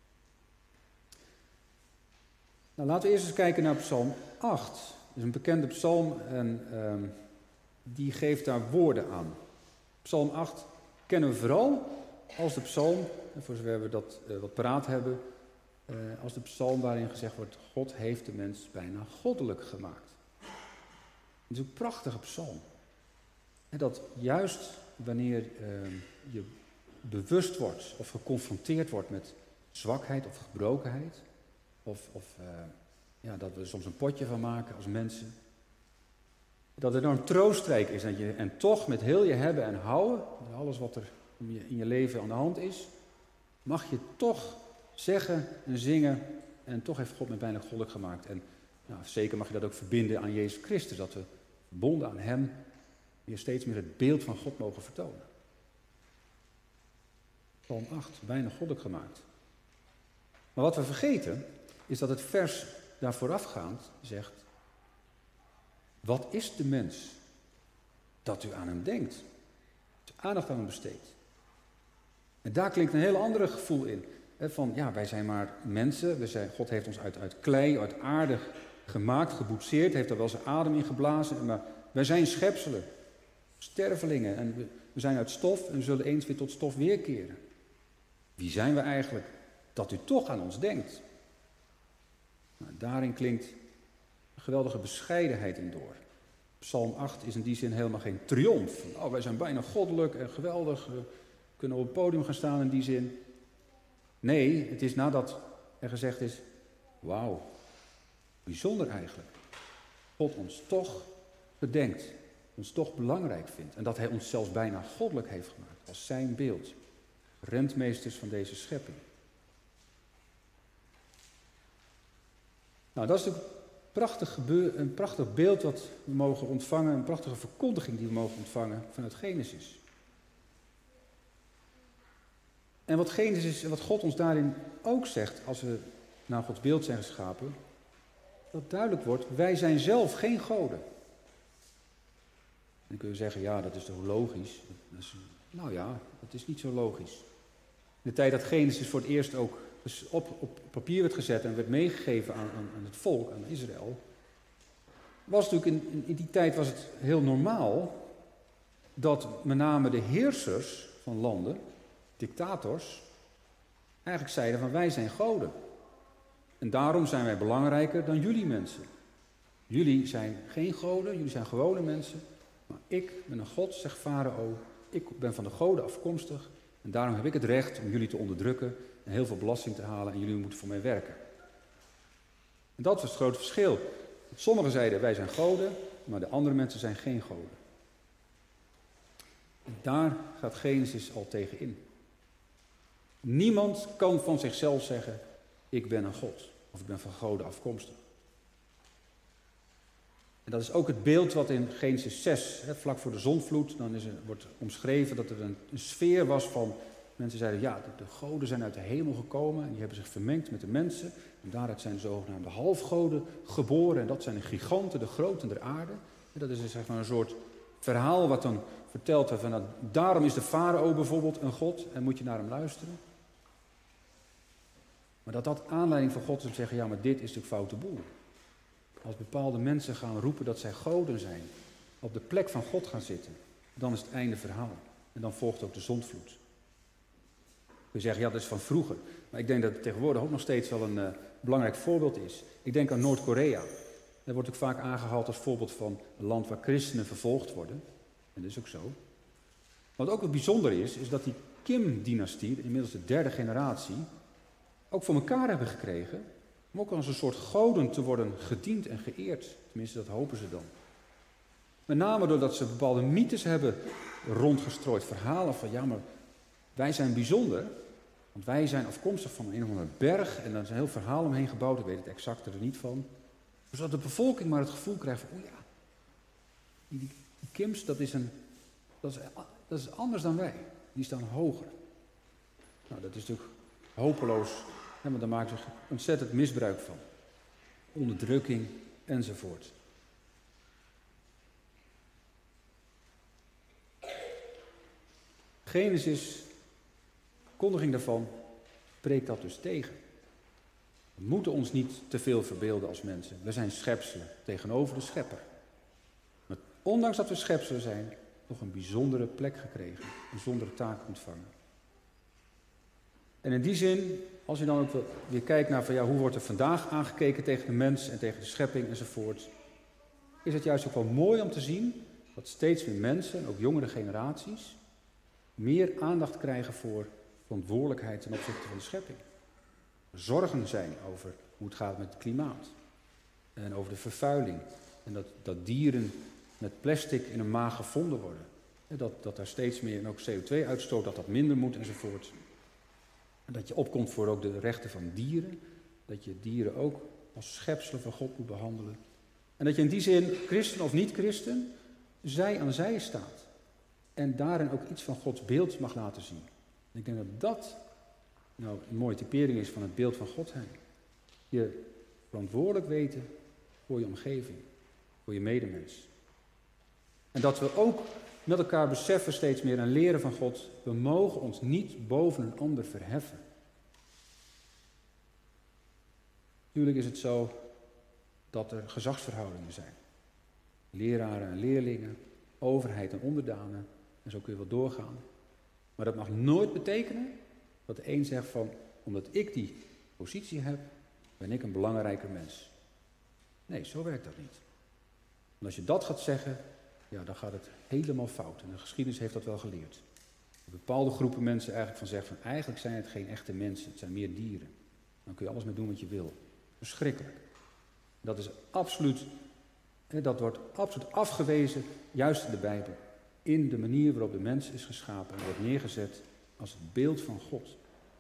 Speaker 2: Nou, laten we eerst eens kijken naar Psalm acht. Dat is een bekende psalm en um, die geeft daar woorden aan. Psalm acht kennen we vooral als de psalm, voor zover we dat uh, wat paraat hebben, uh, als de psalm waarin gezegd wordt, God heeft de mens bijna goddelijk gemaakt. Het is een prachtige psalm. En dat juist wanneer uh, je bewust wordt of geconfronteerd wordt met zwakheid of gebrokenheid, of, of uh, ja, dat we er soms een potje van maken als mensen, dat het enorm troostrijk is dat je, en toch met heel je hebben en houden, alles wat er in je leven aan de hand is, mag je toch zeggen en zingen en toch heeft God me bijna goddelijk gemaakt. En nou, zeker mag je dat ook verbinden aan Jezus Christus, dat we verbonden aan Hem weer steeds meer het beeld van God mogen vertonen. Psalm acht, bijna goddelijk gemaakt. Maar wat we vergeten, is dat het vers daar voorafgaand zegt, wat is de mens dat u aan hem denkt? Dat u aandacht aan hem besteedt. En daar klinkt een heel ander gevoel in. Hè, van ja, wij zijn maar mensen. We zijn, God heeft ons uit, uit klei, uit aarde gemaakt, geboetseerd. Heeft er wel zijn adem in geblazen. Maar wij zijn schepselen. Stervelingen. En we, we zijn uit stof en we zullen eens weer tot stof weerkeren. Wie zijn we eigenlijk dat u toch aan ons denkt? Nou, daarin klinkt een geweldige bescheidenheid in door. Psalm acht is in die zin helemaal geen triomf. Van, oh, wij zijn bijna goddelijk en geweldig. We kunnen op het podium gaan staan in die zin. Nee, het is nadat er gezegd is, wauw, bijzonder eigenlijk. God ons toch bedenkt, ons toch belangrijk vindt. En dat hij ons zelfs bijna goddelijk heeft gemaakt, als zijn beeld. Rentmeesters van deze schepping. Nou, dat is natuurlijk prachtig gebeur, een prachtig beeld wat we mogen ontvangen, een prachtige verkondiging die we mogen ontvangen vanuit Genesis. En wat Genesis en wat God ons daarin ook zegt, als we naar Gods beeld zijn geschapen, dat duidelijk wordt, wij zijn zelf geen goden. Dan kun je zeggen, ja, dat is toch logisch? Dat is, nou ja, dat is niet zo logisch. In de tijd dat Genesis voor het eerst ook op, op papier werd gezet en werd meegegeven aan, aan, aan het volk, aan Israël, was natuurlijk in, in die tijd was het heel normaal dat met name de heersers van landen, dictators, eigenlijk zeiden van wij zijn goden. En daarom zijn wij belangrijker dan jullie mensen. Jullie zijn geen goden, jullie zijn gewone mensen, maar ik ben een god, zegt Farao, ik ben van de goden afkomstig en daarom heb ik het recht om jullie te onderdrukken en heel veel belasting te halen en jullie moeten voor mij werken. En dat was het grote verschil. Sommigen zeiden wij zijn goden, maar de andere mensen zijn geen goden. En daar gaat Genesis al tegen in. Niemand kan van zichzelf zeggen, ik ben een god, of ik ben van goden afkomstig. En dat is ook het beeld wat in Genesis zes, hè, vlak voor de zondvloed, dan is er, wordt omschreven dat er een, een sfeer was van, mensen zeiden, ja, de, de goden zijn uit de hemel gekomen en die hebben zich vermengd met de mensen. En daaruit zijn de zogenaamde halfgoden geboren en dat zijn de giganten, de groten der aarde. En dat is dus, zeg maar, een soort verhaal wat dan verteld wordt van, nou, daarom is de farao bijvoorbeeld een god en moet je naar hem luisteren. Maar dat dat aanleiding voor God is om te zeggen, ja, maar dit is natuurlijk foute boel. Als bepaalde mensen gaan roepen dat zij goden zijn, op de plek van God gaan zitten, dan is het einde verhaal. En dan volgt ook de zondvloed. We zeggen, ja, dat is van vroeger. Maar ik denk dat het tegenwoordig ook nog steeds wel een uh, belangrijk voorbeeld is. Ik denk aan Noord-Korea. Dat wordt ook vaak aangehaald als voorbeeld van een land waar christenen vervolgd worden. En dat is ook zo. Wat ook wat bijzonder is, is dat die Kim-dynastie, inmiddels de derde generatie, ook voor elkaar hebben gekregen om ook als een soort goden te worden gediend en geëerd. Tenminste, dat hopen ze dan. Met name doordat ze bepaalde mythes hebben rondgestrooid. Verhalen van, ja, maar wij zijn bijzonder. Want wij zijn afkomstig van een of andere berg. En daar is een heel verhaal omheen gebouwd. Ik weet het exacte er niet van. Zodat de bevolking maar het gevoel krijgt van, oh ja, die, die, die Kims, dat is, een, dat, is, dat is anders dan wij. Die staan hoger. Nou, dat is natuurlijk hopeloos. Ja, maar daar maken ze ontzettend misbruik van. Onderdrukking enzovoort. Genesis, kondiging daarvan, spreekt dat dus tegen. We moeten ons niet te veel verbeelden als mensen. We zijn schepselen tegenover de schepper. Maar ondanks dat we schepselen zijn, nog een bijzondere plek gekregen. Een bijzondere taak ontvangen. En in die zin, als je dan ook weer kijkt naar van ja, hoe wordt er vandaag aangekeken tegen de mens en tegen de schepping enzovoort, is het juist ook wel mooi om te zien dat steeds meer mensen, ook jongere generaties, meer aandacht krijgen voor verantwoordelijkheid ten opzichte van de schepping. Zorgen zijn over hoe het gaat met het klimaat en over de vervuiling en dat, dat dieren met plastic in hun maag gevonden worden. En dat, dat daar steeds meer, en ook C O twee uitstoot, dat dat minder moet enzovoort. En dat je opkomt voor ook de rechten van dieren. Dat je dieren ook als schepselen van God moet behandelen. En dat je in die zin, christen of niet-christen, zij aan zij staat. En daarin ook iets van Gods beeld mag laten zien. En ik denk dat dat nou een mooie typering is van het beeld van Godheid. Je verantwoordelijk weten voor je omgeving, voor je medemens. En dat we ook met elkaar beseffen steeds meer en leren van God, we mogen ons niet boven een ander verheffen. Natuurlijk is het zo dat er gezagsverhoudingen zijn. Leraren en leerlingen, overheid en onderdanen, en zo kun je wel doorgaan. Maar dat mag nooit betekenen dat de een zegt van, omdat ik die positie heb, ben ik een belangrijker mens. Nee, zo werkt dat niet. En als je dat gaat zeggen, ja, dan gaat het helemaal fout. En de geschiedenis heeft dat wel geleerd. Dat bepaalde groepen mensen eigenlijk van zeggen van, eigenlijk zijn het geen echte mensen, het zijn meer dieren. Dan kun je alles mee doen wat je wil. Verschrikkelijk. Dat is absoluut, dat wordt absoluut afgewezen, juist in de Bijbel. In de manier waarop de mens is geschapen en wordt neergezet als het beeld van God.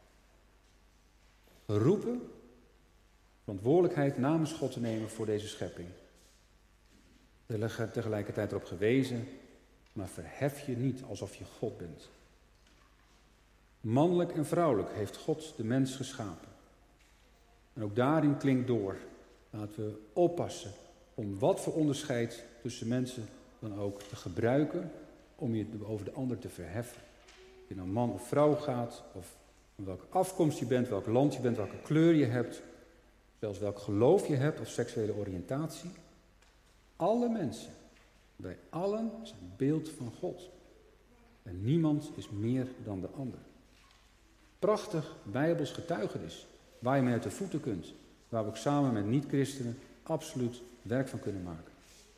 Speaker 2: Geroepen verantwoordelijkheid namens God te nemen voor deze schepping. Tegelijkertijd erop gewezen, maar verhef je niet alsof je God bent. Mannelijk en vrouwelijk heeft God de mens geschapen. En ook daarin klinkt door, laten we oppassen om wat voor onderscheid tussen mensen dan ook te gebruiken om je over de ander te verheffen. Of je nou man of vrouw gaat, of van welke afkomst je bent, welk land je bent, welke kleur je hebt, zelfs welk geloof je hebt of seksuele oriëntatie. Alle mensen, bij allen zijn beeld van God. En niemand is meer dan de ander. Prachtig Bijbels getuigenis, waar je mee uit de voeten kunt. Waar we ook samen met niet-christenen absoluut werk van kunnen maken.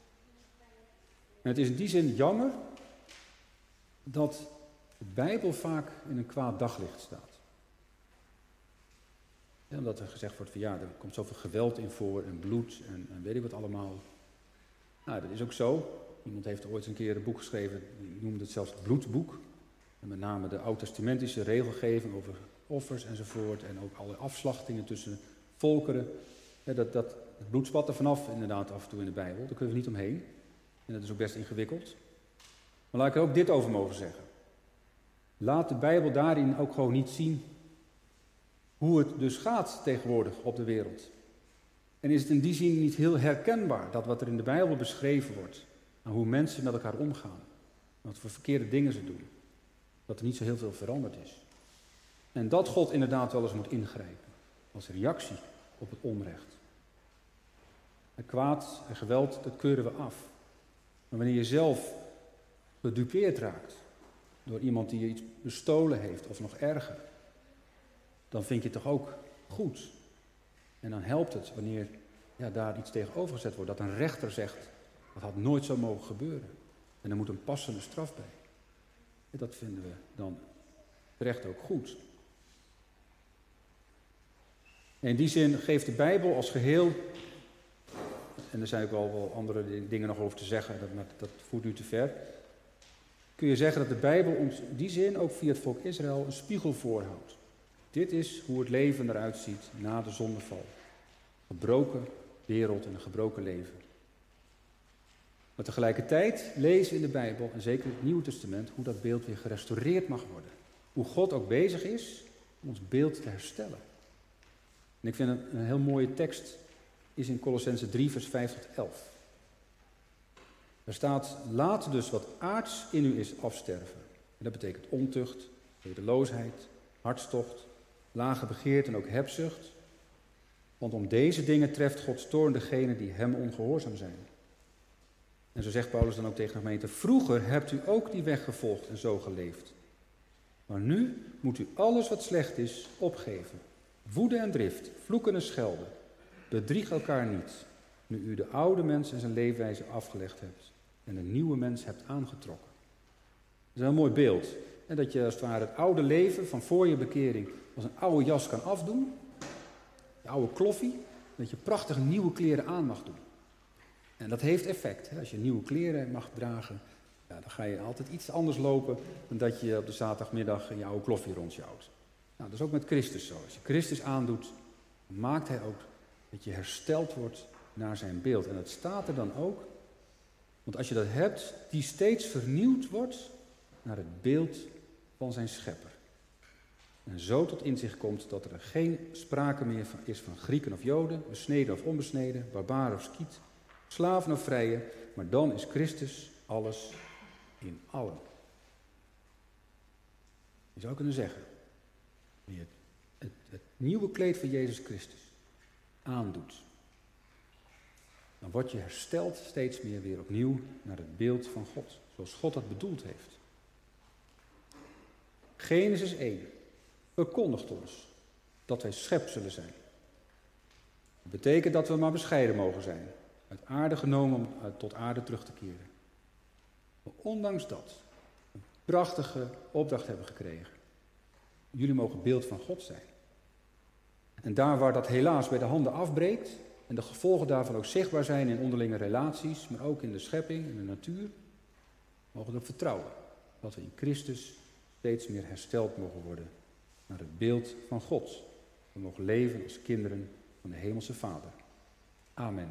Speaker 2: En het is in die zin jammer dat de Bijbel vaak in een kwaad daglicht staat. Ja, omdat er gezegd wordt van ja, er komt zoveel geweld in voor en bloed en, en weet ik wat allemaal. Nou, dat is ook zo. Iemand heeft ooit een keer een boek geschreven, die noemde het zelfs het bloedboek. En met name de oud-testamentische regelgeving over offers enzovoort. En ook alle afslachtingen tussen volkeren. Ja, dat, dat, het bloed spat er vanaf inderdaad af en toe in de Bijbel. Daar kunnen we niet omheen. En dat is ook best ingewikkeld. Maar laat ik er ook dit over mogen zeggen. Laat de Bijbel daarin ook gewoon niet zien hoe het dus gaat tegenwoordig op de wereld. En is het in die zin niet heel herkenbaar dat wat er in de Bijbel beschreven wordt, en hoe mensen met elkaar omgaan, wat voor verkeerde dingen ze doen, dat er niet zo heel veel veranderd is. En dat God inderdaad wel eens moet ingrijpen, als reactie op het onrecht. En kwaad en geweld, dat keuren we af. Maar wanneer je zelf gedupeerd raakt door iemand die je iets bestolen heeft, of nog erger, dan vind je het toch ook goed. En dan helpt het wanneer ja, daar iets tegenover gezet wordt. Dat een rechter zegt, dat had nooit zo mogen gebeuren. En er moet een passende straf bij. En dat vinden we dan terecht ook goed. En in die zin geeft de Bijbel als geheel, en er zijn ook wel, wel andere dingen nog over te zeggen, dat, dat voert nu te ver. Kun je zeggen dat de Bijbel ons in die zin ook via het volk Israël een spiegel voorhoudt. Dit is hoe het leven eruit ziet na de zondeval. Gebroken wereld en een gebroken leven. Maar tegelijkertijd lezen we in de Bijbel, en zeker in het Nieuwe Testament, hoe dat beeld weer gerestaureerd mag worden. Hoe God ook bezig is om ons beeld te herstellen. En ik vind een, een heel mooie tekst is in Kolossenzen drie, vers vijf tot elf. Er staat, laat dus wat aards in u is afsterven. En dat betekent ontucht, weerloosheid, hartstocht, lage begeerte en ook hebzucht. Want om deze dingen treft Gods toorn degenen die hem ongehoorzaam zijn. En zo zegt Paulus dan ook tegen de gemeente, vroeger hebt u ook die weg gevolgd en zo geleefd. Maar nu moet u alles wat slecht is opgeven. Woede en drift, vloeken en schelden. Bedrieg elkaar niet, nu u de oude mens en zijn leefwijze afgelegd hebt en een nieuwe mens hebt aangetrokken. Dat is een mooi beeld. En dat je als het ware het oude leven van voor je bekering als een oude jas kan afdoen. De oude kloffie. Dat je prachtige nieuwe kleren aan mag doen. En dat heeft effect. Hè? Als je nieuwe kleren mag dragen, ja, dan ga je altijd iets anders lopen dan dat je op de zaterdagmiddag in je oude kloffie rondjouwt. Nou, dat is ook met Christus zo. Als je Christus aandoet, dan maakt hij ook dat je hersteld wordt naar zijn beeld. En dat staat er dan ook. Want als je dat hebt, die steeds vernieuwd wordt naar het beeld van zijn schepper. En zo tot inzicht komt dat er geen sprake meer van is van Grieken of Joden, besneden of onbesneden, barbaren of skiet, slaven of vrije, maar dan is Christus alles in allen. Je zou kunnen zeggen, wie het, het, het nieuwe kleed van Jezus Christus aandoet, dan word je hersteld steeds meer weer opnieuw naar het beeld van God, zoals God dat bedoeld heeft. Genesis één verkondigt ons dat wij schepselen zijn. Dat betekent dat we maar bescheiden mogen zijn, uit aarde genomen om tot aarde terug te keren. Maar ondanks dat, een prachtige opdracht hebben gekregen. Jullie mogen beeld van God zijn. En daar waar dat helaas bij de handen afbreekt en de gevolgen daarvan ook zichtbaar zijn in onderlinge relaties, maar ook in de schepping, in de natuur, mogen we erop vertrouwen dat we in Christus steeds meer hersteld mogen worden naar het beeld van God. We mogen leven als kinderen van de Hemelse Vader. Amen.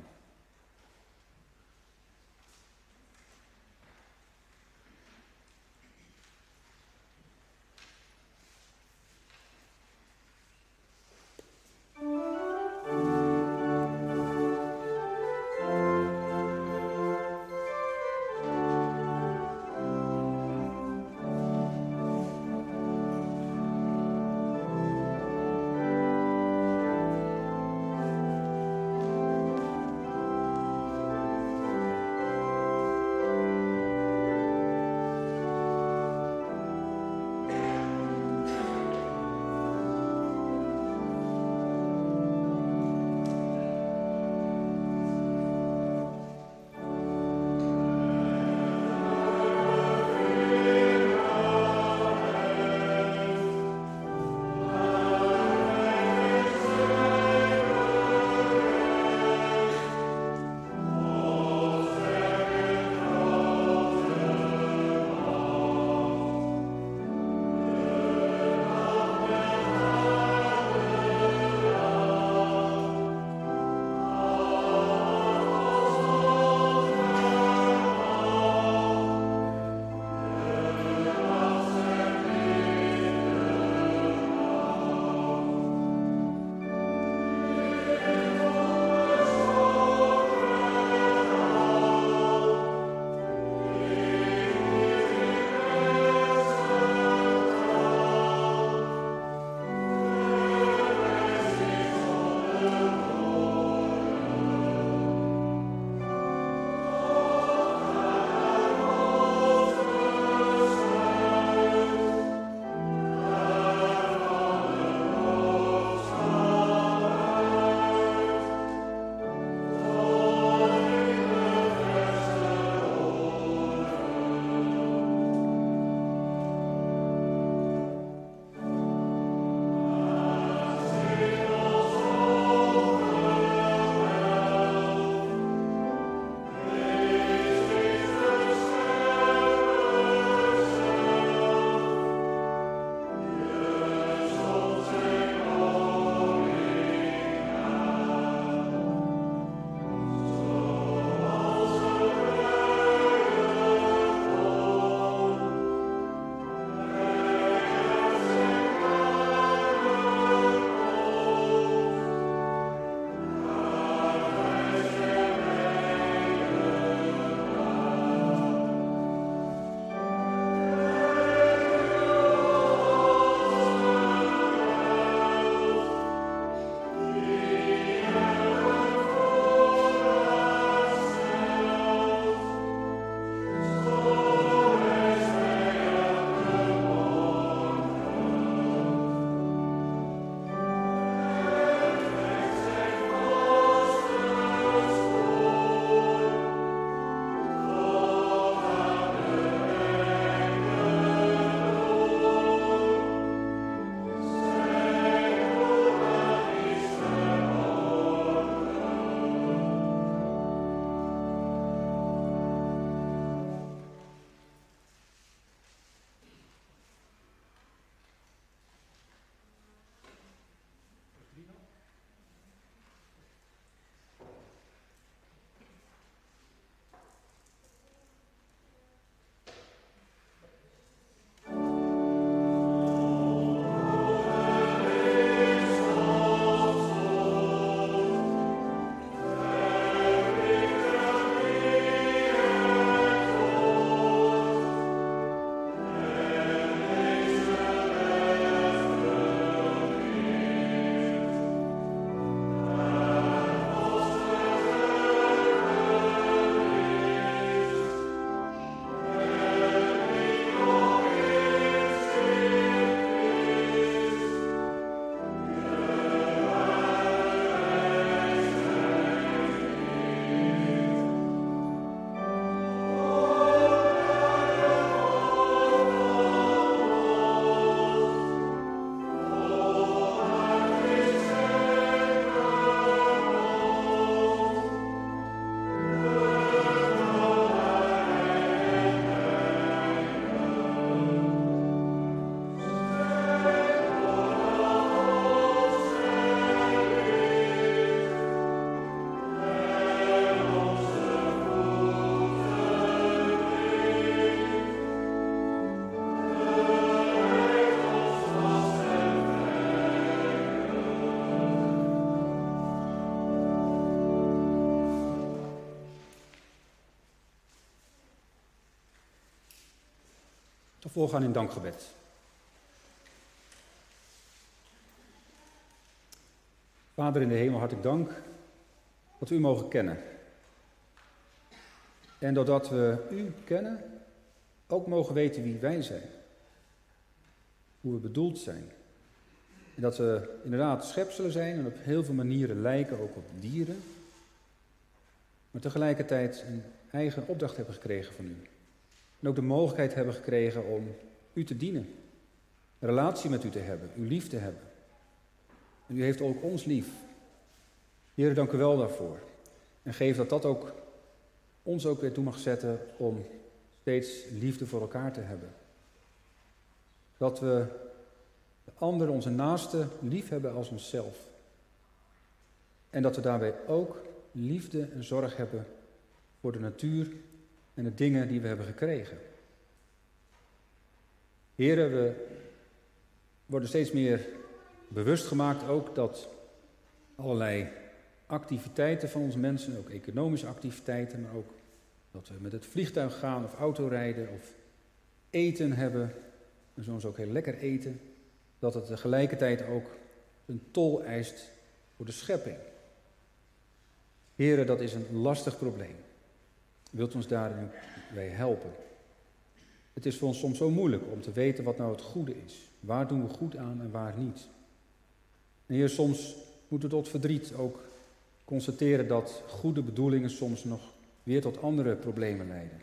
Speaker 2: voorgaan in dankgebed. Vader in de hemel, hartelijk dank dat we u mogen kennen. En doordat we u kennen, ook mogen weten wie wij zijn. Hoe we bedoeld zijn. En dat we inderdaad schepselen zijn en op heel veel manieren lijken ook op dieren. Maar tegelijkertijd een eigen opdracht hebben gekregen van u. En ook de mogelijkheid hebben gekregen om u te dienen. Een relatie met u te hebben, u lief te hebben. En u heeft ook ons lief. Heer, dank u wel daarvoor. En geef dat dat ook ons ook weer toe mag zetten om steeds liefde voor elkaar te hebben. Dat we de ander, onze naaste, lief hebben als onszelf. En dat we daarbij ook liefde en zorg hebben voor de natuur en de dingen die we hebben gekregen. Heren, we worden steeds meer bewust gemaakt ook dat allerlei activiteiten van ons mensen, ook economische activiteiten, maar ook dat we met het vliegtuig gaan of autorijden of eten hebben, en soms ook heel lekker eten, dat het tegelijkertijd ook een tol eist voor de schepping. Heren, dat is een lastig probleem. Wilt u ons daarin bij helpen? Het is voor ons soms zo moeilijk om te weten wat nou het goede is. Waar doen we goed aan en waar niet? En Heer, soms moeten we tot verdriet ook constateren dat goede bedoelingen soms nog weer tot andere problemen leiden.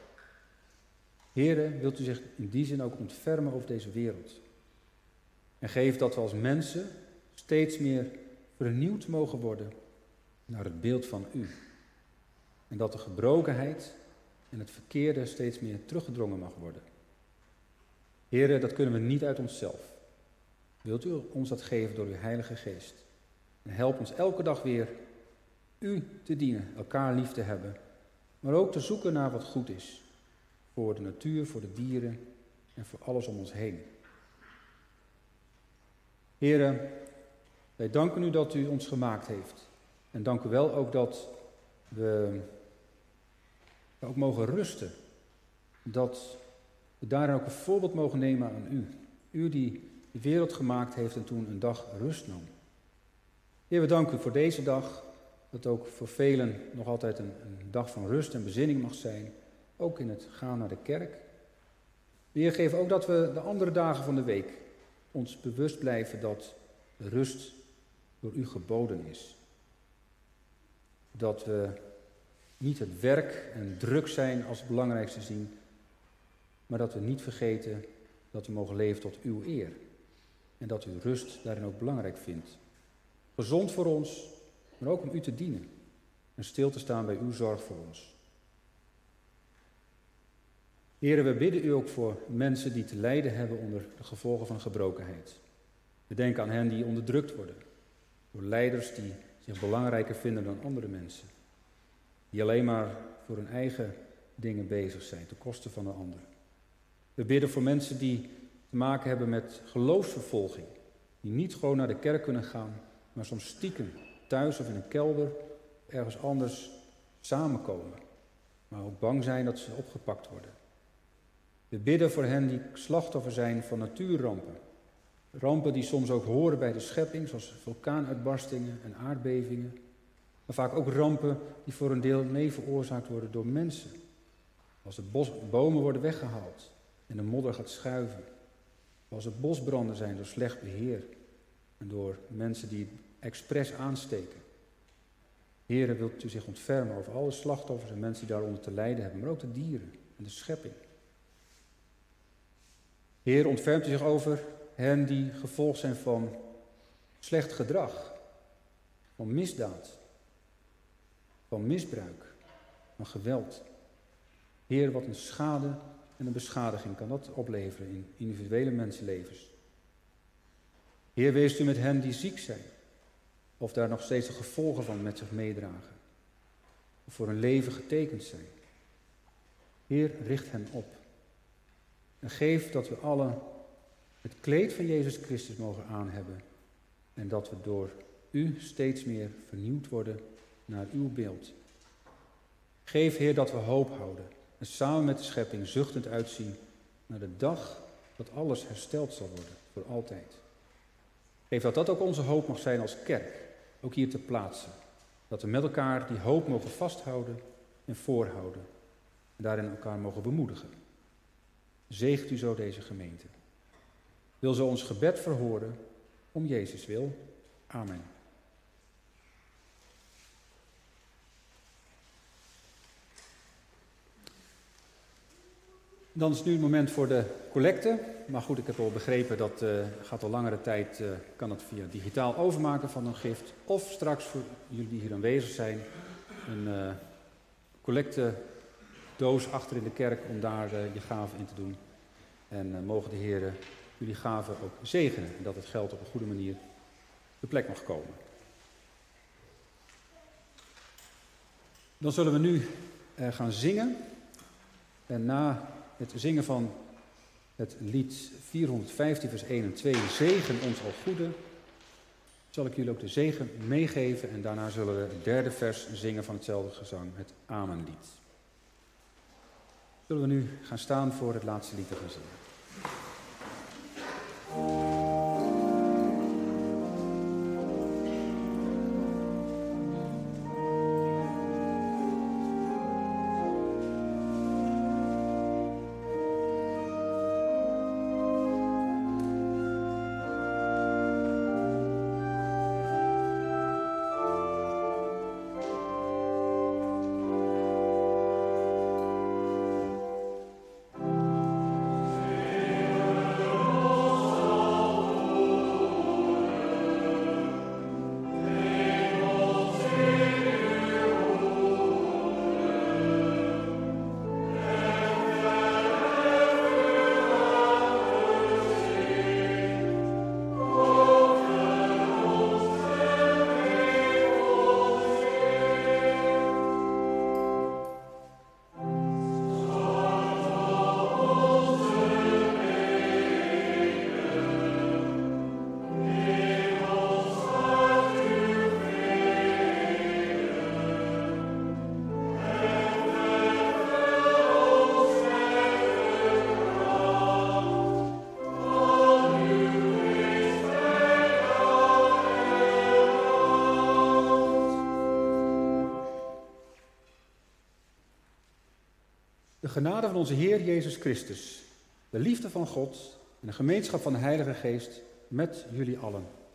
Speaker 2: Heere, wilt u zich in die zin ook ontfermen over deze wereld? En geef dat we als mensen steeds meer vernieuwd mogen worden naar het beeld van u. En dat de gebrokenheid en het verkeerde steeds meer teruggedrongen mag worden. Heere, dat kunnen we niet uit onszelf. Wilt u ons dat geven door uw Heilige Geest? En help ons elke dag weer u te dienen, elkaar lief te hebben, maar ook te zoeken naar wat goed is. Voor de natuur, voor de dieren en voor alles om ons heen. Heere, wij danken u dat u ons gemaakt heeft. En dank u wel ook dat we ook mogen rusten. Dat we daarin ook een voorbeeld mogen nemen aan u. U die de wereld gemaakt heeft en toen een dag rust nam. Heer, we danken u voor deze dag. Dat ook voor velen nog altijd een, een dag van rust en bezinning mag zijn. Ook in het gaan naar de kerk. Heer, geef ook dat we de andere dagen van de week ons bewust blijven dat de rust door u geboden is. Dat we niet het werk en druk zijn als het belangrijkste zien, maar dat we niet vergeten dat we mogen leven tot uw eer. En dat u rust daarin ook belangrijk vindt. Gezond voor ons, maar ook om u te dienen. En stil te staan bij uw zorg voor ons. Heren, we bidden u ook voor mensen die te lijden hebben onder de gevolgen van gebrokenheid. We denken aan hen die onderdrukt worden. Door leiders die zich belangrijker vinden dan andere mensen. Die alleen maar voor hun eigen dingen bezig zijn, ten koste van de ander. We bidden voor mensen die te maken hebben met geloofsvervolging. Die niet gewoon naar de kerk kunnen gaan, maar soms stiekem thuis of in een kelder ergens anders samenkomen. Maar ook bang zijn dat ze opgepakt worden. We bidden voor hen die slachtoffer zijn van natuurrampen. Rampen die soms ook horen bij de schepping, zoals vulkaanuitbarstingen en aardbevingen. Maar vaak ook rampen die voor een deel mee veroorzaakt worden door mensen. Als de bos, bomen worden weggehaald en de modder gaat schuiven. Als er bosbranden zijn door slecht beheer en door mensen die expres aansteken. Heere, wilt u zich ontfermen over alle slachtoffers en mensen die daaronder te lijden hebben, maar ook de dieren en de schepping. Heer, ontfermt u zich over hen die gevolg zijn van slecht gedrag, van misdaad, van misbruik, van geweld. Heer, wat een schade en een beschadiging kan dat opleveren in individuele mensenlevens. Heer, wees u met hen die ziek zijn, of daar nog steeds de gevolgen van met zich meedragen, of voor hun leven getekend zijn. Heer, richt hen op. En geef dat we allen het kleed van Jezus Christus mogen aanhebben. En dat we door u steeds meer vernieuwd worden naar uw beeld. Geef, Heer, dat we hoop houden. En samen met de schepping zuchtend uitzien naar de dag dat alles hersteld zal worden, voor altijd. Geef dat dat ook onze hoop mag zijn als kerk, ook hier ter plaatse. Dat we met elkaar die hoop mogen vasthouden en voorhouden. En daarin elkaar mogen bemoedigen. Zegent u zo deze gemeente. Wil zo ons gebed verhoren, om Jezus wil. Amen. Dan is nu het moment voor de collecte. Maar goed, ik heb al begrepen dat uh, gaat al langere tijd, uh, kan het via digitaal overmaken van een gift. Of straks voor jullie die hier aanwezig zijn, een uh, collectedoos achter in de kerk om daar uh, je gaven in te doen. En uh, mogen de heren jullie gaven ook zegenen. En dat het geld op een goede manier op de plek mag komen. Dan zullen we nu uh, gaan zingen. En na het zingen van het lied vierhonderdvijftien vers één en twee, Zegen ons al goede, zal ik jullie ook de zegen meegeven. En daarna zullen we het derde vers zingen van hetzelfde gezang, het Amenlied. Zullen we nu gaan staan voor het laatste lied te gaan zingen. De genade van onze Heer Jezus Christus, de liefde van God en de gemeenschap van de Heilige Geest met jullie allen.